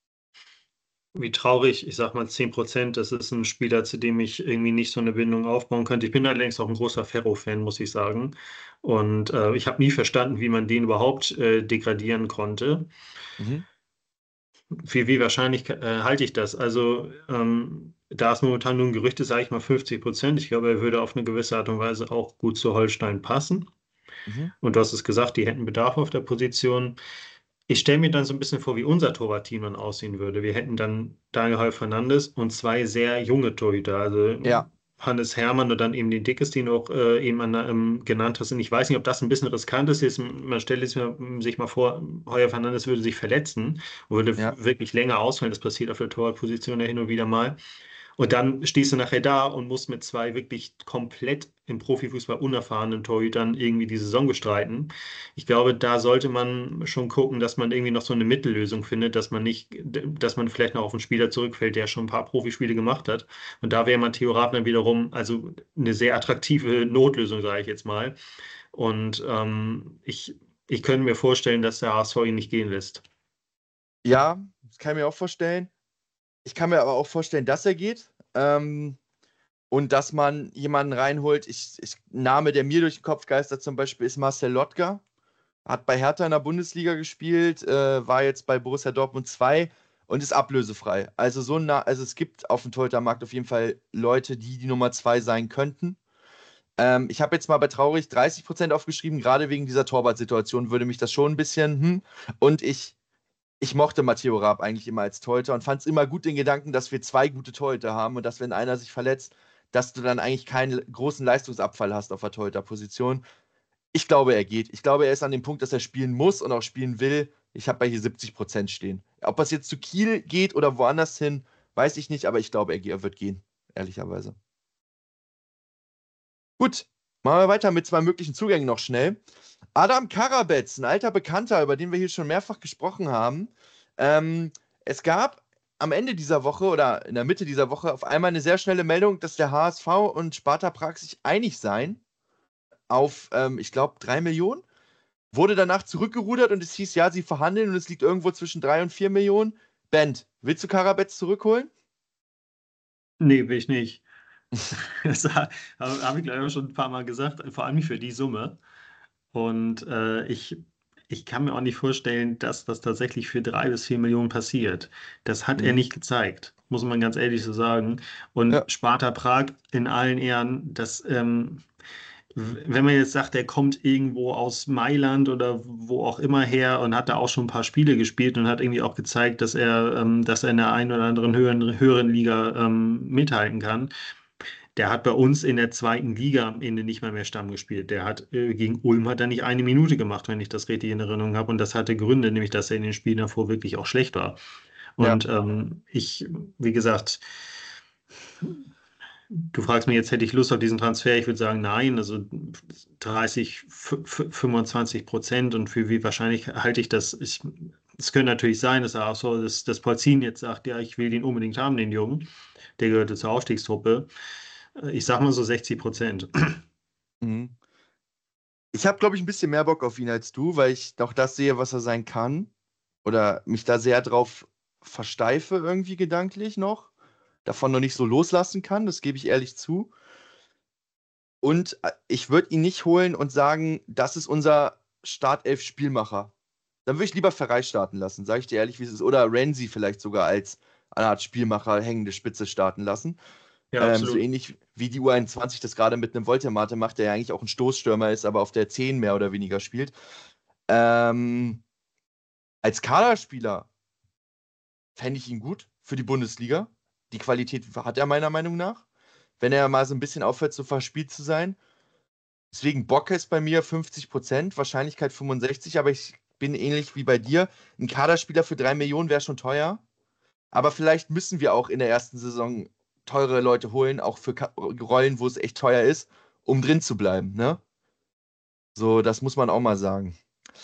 Wie traurig, ich sag mal zehn Prozent, das ist ein Spieler, zu dem ich irgendwie nicht so eine Bindung aufbauen könnte. Ich bin allerdings auch ein großer Ferro-Fan, muss ich sagen. Und äh, ich habe nie verstanden, wie man den überhaupt äh, degradieren konnte. Mhm. Wie, wie wahrscheinlich äh, halte ich das? Also, ähm, da es momentan nur ein Gerücht ist, sage ich mal fünfzig Prozent. Ich glaube, er würde auf eine gewisse Art und Weise auch gut zu Holstein passen. Mhm. Und du hast es gesagt, die hätten Bedarf auf der Position. Ich stelle mir dann so ein bisschen vor, wie unser Torwartteam dann aussehen würde. Wir hätten dann Daniel Heu Fernandes und zwei sehr junge Torhüter, also Ja, Hannes Hermann und dann eben den Dickes, den du auch äh, eben an, ähm, genannt hast. Und ich weiß nicht, ob das ein bisschen riskant ist. Jetzt, man stellt jetzt mal, sich mal vor, Heuer Fernandes würde sich verletzen und würde ja. wirklich länger ausfallen. Das passiert auf der Torwartposition ja hin und wieder mal. Und dann stehst du nachher da und musst mit zwei wirklich komplett im Profifußball unerfahrenen Torhütern irgendwie die Saison bestreiten. Ich glaube, da sollte man schon gucken, dass man irgendwie noch so eine Mittellösung findet, dass man nicht, dass man vielleicht noch auf einen Spieler zurückfällt, der schon ein paar Profispiele gemacht hat. Und da wäre Matteo Raab dann wiederum also eine sehr attraktive Notlösung, sage ich jetzt mal. Und ähm, ich, ich könnte mir vorstellen, dass der H S V ihn nicht gehen lässt. Ja, das kann ich mir auch vorstellen. Ich kann mir aber auch vorstellen, dass er geht. Ähm, Und dass man jemanden reinholt, ich, ich, ein Name, der mir durch den Kopf geistert zum Beispiel, ist Marcel Lotka. Hat bei Hertha in der Bundesliga gespielt, äh, war jetzt bei Borussia Dortmund zwei und ist ablösefrei. Also, so ein, Na- also es gibt auf dem Torhütermarkt auf jeden Fall Leute, die die Nummer zwei sein könnten. Ähm, ich habe jetzt mal bei Traurig dreißig Prozent aufgeschrieben, gerade wegen dieser Torwart-Situation würde mich das schon ein bisschen, hm. Und ich, ich mochte Matteo Raab eigentlich immer als Torhüter und fand es immer gut den Gedanken, dass wir zwei gute Torhüter haben und dass, wenn einer sich verletzt, dass du dann eigentlich keinen großen Leistungsabfall hast auf der Torhüterposition. Ich glaube, er geht. Ich glaube, er ist an dem Punkt, dass er spielen muss und auch spielen will. Ich habe bei hier siebzig Prozent stehen. Ob es jetzt zu Kiel geht oder woanders hin, weiß ich nicht, aber ich glaube, er ge- er wird gehen, ehrlicherweise. Gut, machen wir weiter mit zwei möglichen Zugängen noch schnell. Adam Karabetz, ein alter Bekannter, über den wir hier schon mehrfach gesprochen haben. Ähm, Es gab am Ende dieser Woche oder in der Mitte dieser Woche auf einmal eine sehr schnelle Meldung, dass der H S V und Sparta Prag sich einig seien auf, ähm, ich glaube, drei Millionen. Wurde danach zurückgerudert und es hieß, ja, sie verhandeln und es liegt irgendwo zwischen drei und vier Millionen. Bent, willst du Karabetz zurückholen? Nee, will ich nicht. Das ha- habe ich, glaube ich, schon ein paar Mal gesagt, vor allem nicht für die Summe. Und äh, ich, ich kann mir auch nicht vorstellen, dass das tatsächlich für drei bis vier Millionen passiert. Das hat er Mhm. nicht gezeigt, muss man ganz ehrlich so sagen. Und Ja, Sparta Prag in allen Ehren, das, ähm, w- wenn man jetzt sagt, er kommt irgendwo aus Mailand oder wo auch immer her und hat da auch schon ein paar Spiele gespielt und hat irgendwie auch gezeigt, dass er, ähm, dass er in der einen oder anderen höheren, höheren Liga ähm, mithalten kann. Der hat bei uns in der zweiten Liga am Ende nicht mal mehr Stamm gespielt. Der hat äh, gegen Ulm hat er nicht eine Minute gemacht, wenn ich das richtig in Erinnerung habe. Und das hatte Gründe, nämlich dass er in den Spielen davor wirklich auch schlecht war. ja. Und ähm, ich, wie gesagt, du fragst mich jetzt, hätte ich Lust auf diesen Transfer? Ich würde sagen, nein. Also dreißig, f- f- fünfundzwanzig Prozent. Und für wie wahrscheinlich halte ich das? Ich, es könnte natürlich sein, dass er auch so, dass, dass Polzin jetzt sagt, ja, ich will den unbedingt haben, den Jungen. Der gehörte zur Aufstiegstruppe. Äh, Ich sag mal so sechzig Prozent. Mhm. Ich habe, glaube ich, ein bisschen mehr Bock auf ihn als du, weil ich doch das sehe, was er sein kann. Oder mich da sehr drauf versteife, irgendwie gedanklich noch. Davon noch nicht so loslassen kann, das gebe ich ehrlich zu. Und äh, ich würde ihn nicht holen und sagen, das ist unser Startelf-Spielmacher. Dann würde ich lieber Ferrei starten lassen, sage ich dir ehrlich, wie es ist. Oder Renzi vielleicht sogar als eine Art Spielmacher hängende Spitze starten lassen. Ja, Ähm, so absolut. ähnlich wie die U einundzwanzig das gerade mit einem Voltemate macht, der ja eigentlich auch ein Stoßstürmer ist, aber auf der zehn mehr oder weniger spielt. Ähm, Als Kaderspieler fände ich ihn gut für die Bundesliga. Die Qualität hat er meiner Meinung nach. Wenn er mal so ein bisschen aufhört, so verspielt zu sein. Deswegen Bock ist bei mir fünfzig Prozent, Wahrscheinlichkeit fünfundsechzig, aber ich bin ähnlich wie bei dir. Ein Kaderspieler für drei Millionen wäre schon teuer. Aber vielleicht müssen wir auch in der ersten Saison teure Leute holen, auch für Ka Rollen, wo es echt teuer ist, um drin zu bleiben, ne? So, das muss man auch mal sagen.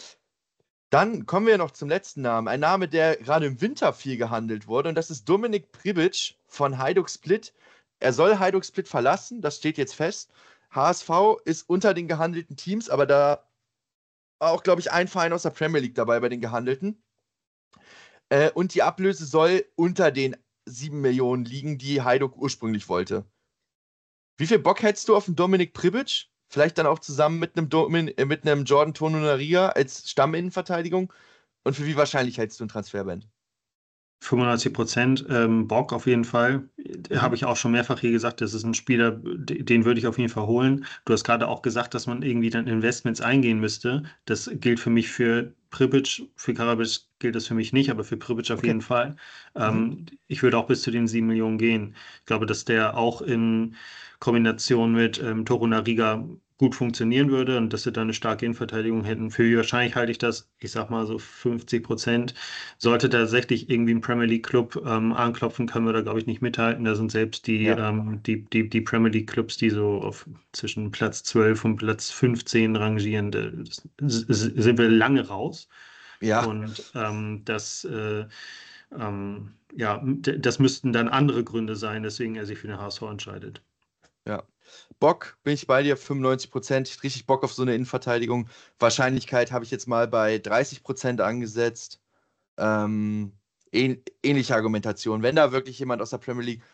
Dann kommen wir noch zum letzten Namen. Ein Name, der gerade im Winter viel gehandelt wurde, und das ist Dominik Pribic von Hajduk Split. Er soll Hajduk Split verlassen, das steht jetzt fest. H S V ist unter den gehandelten Teams, aber da war auch, glaube ich, ein Verein aus der Premier League dabei bei den gehandelten. Äh, und die Ablöse soll unter den sieben Millionen liegen, die Hajduk ursprünglich wollte. Wie viel Bock hättest du auf einen Dominik Pribic? Vielleicht dann auch zusammen mit einem, Domin äh, mit einem Jordan Tonunariga als Stamminnenverteidigung? Und für wie wahrscheinlich hältst du einen Transferband? fünfundneunzig Prozent ähm, Bock auf jeden Fall. Mhm. Habe ich auch schon mehrfach hier gesagt, das ist ein Spieler, d- den würde ich auf jeden Fall holen. Du hast gerade auch gesagt, dass man irgendwie dann Investments eingehen müsste. Das gilt für mich für Pribic, für Karabic gilt das für mich nicht, aber für Pribic auf Okay. jeden Fall. Mhm. Ähm, ich würde auch bis zu den sieben Millionen gehen. Ich glaube, dass der auch in Kombination mit ähm, Torunariga gut funktionieren würde und dass sie da eine starke Innenverteidigung hätten. Für wahrscheinlich halte ich das, ich sag mal so fünfzig Prozent. Sollte tatsächlich irgendwie ein Premier League Club ähm, anklopfen, können wir da, glaube ich, nicht mithalten. Da sind selbst die, Ja, ähm, die, die, die Premier League Clubs, die so auf zwischen Platz zwölf und Platz fünfzehn rangieren, da das- s- s- sind wir lange raus. ja, Und ähm, das, äh, ähm, ja, d- das müssten dann andere Gründe sein, weswegen er sich für den H S V entscheidet. ja. Bock bin ich bei dir, fünfundneunzig Prozent. Richtig Bock auf so eine Innenverteidigung. Wahrscheinlichkeit habe ich jetzt mal bei dreißig Prozent angesetzt. Ähm, ähn ähnliche Argumentation. Wenn da wirklich jemand aus der Premier League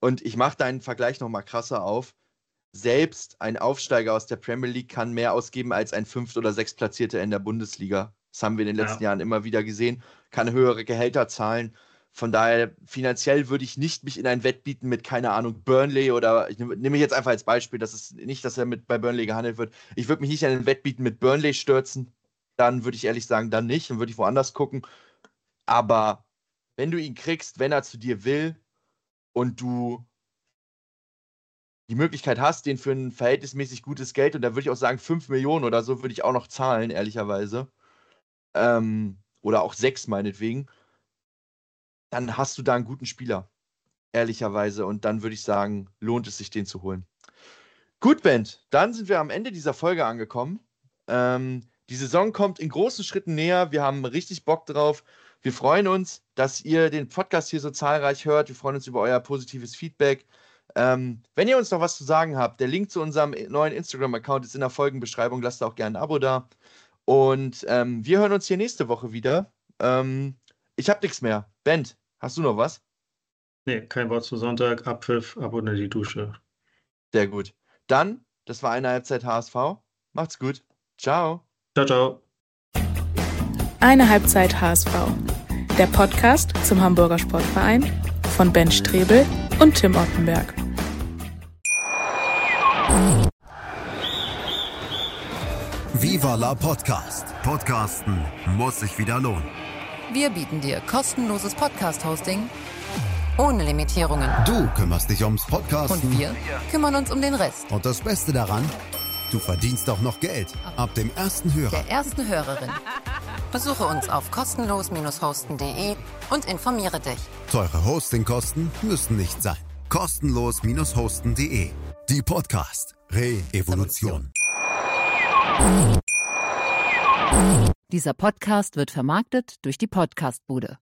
Und ich mache deinen Vergleich nochmal krasser auf. Selbst ein Aufsteiger aus der Premier League kann mehr ausgeben als ein Fünft- oder Sechstplatzierter in der Bundesliga. Das haben wir in den letzten ja. Jahren immer wieder gesehen. Kann höhere Gehälter zahlen. Von daher, finanziell würde ich nicht mich in ein Wettbieten mit, keine Ahnung, Burnley oder, ich nehme mich jetzt einfach als Beispiel, das ist nicht, dass er mit bei Burnley gehandelt wird. Ich würde mich nicht in ein Wettbieten mit Burnley stürzen. Dann würde ich ehrlich sagen, dann nicht. Dann würde ich woanders gucken. Aber wenn du ihn kriegst, wenn er zu dir will und du die Möglichkeit hast, den für ein verhältnismäßig gutes Geld, und da würde ich auch sagen, fünf Millionen oder so würde ich auch noch zahlen, ehrlicherweise. Ähm, oder auch sechs meinetwegen. Dann hast du da einen guten Spieler, ehrlicherweise. Und dann würde ich sagen, lohnt es sich, den zu holen. Gut, Bent, dann sind wir am Ende dieser Folge angekommen. Ähm, die Saison kommt in großen Schritten näher. Wir haben richtig Bock drauf. Wir freuen uns, dass ihr den Podcast hier so zahlreich hört. Wir freuen uns über euer positives Feedback. Ähm, wenn ihr uns noch was zu sagen habt, der Link zu unserem neuen Instagram-Account ist in der Folgenbeschreibung. Lasst auch gerne ein Abo da. Und ähm, wir hören uns hier nächste Woche wieder. Ähm, ich habe nichts mehr. Bent, hast du noch was? Nee, kein Wort zu Sonntag. Abpfiff, ab unter die Dusche. Sehr gut. Dann, das war eine Halbzeit H S V. Macht's gut. Ciao. Ciao, ciao. Eine Halbzeit H S V. Der Podcast zum Hamburger Sportverein von Ben Strebel und Tim Ottenberg. Viva la Podcast. Podcasten muss sich wieder lohnen. Wir bieten dir kostenloses Podcast-Hosting ohne Limitierungen. Du kümmerst dich ums Podcasten. Und wir kümmern uns um den Rest. Und das Beste daran, du verdienst auch noch Geld. Ab dem ersten Hörer. Der ersten Hörerin. Besuche uns auf kostenlos hosten punkt de und informiere dich. Teure Hostingkosten müssen nicht sein. kostenlos hosten punkt de. Die Podcast Re-Evolution. Dieser Podcast wird vermarktet durch die Podcastbude.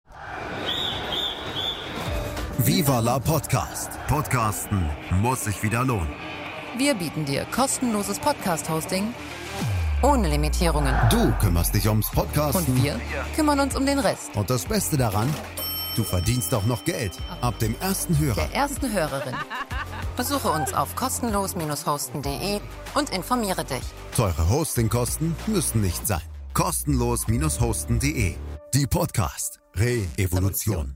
Viva la Podcast. Podcasten muss sich wieder lohnen. Wir bieten dir kostenloses Podcast-Hosting ohne Limitierungen. Du kümmerst dich ums Podcasten. Und wir kümmern uns um den Rest. Und das Beste daran, du verdienst auch noch Geld. Ab dem ersten Hörer. Der ersten Hörerin. Besuche uns auf kostenlos hosten punkt de und informiere dich. Teure Hostingkosten müssen nicht sein. kostenlos hosten punkt de. Die Podcast Re-Evolution.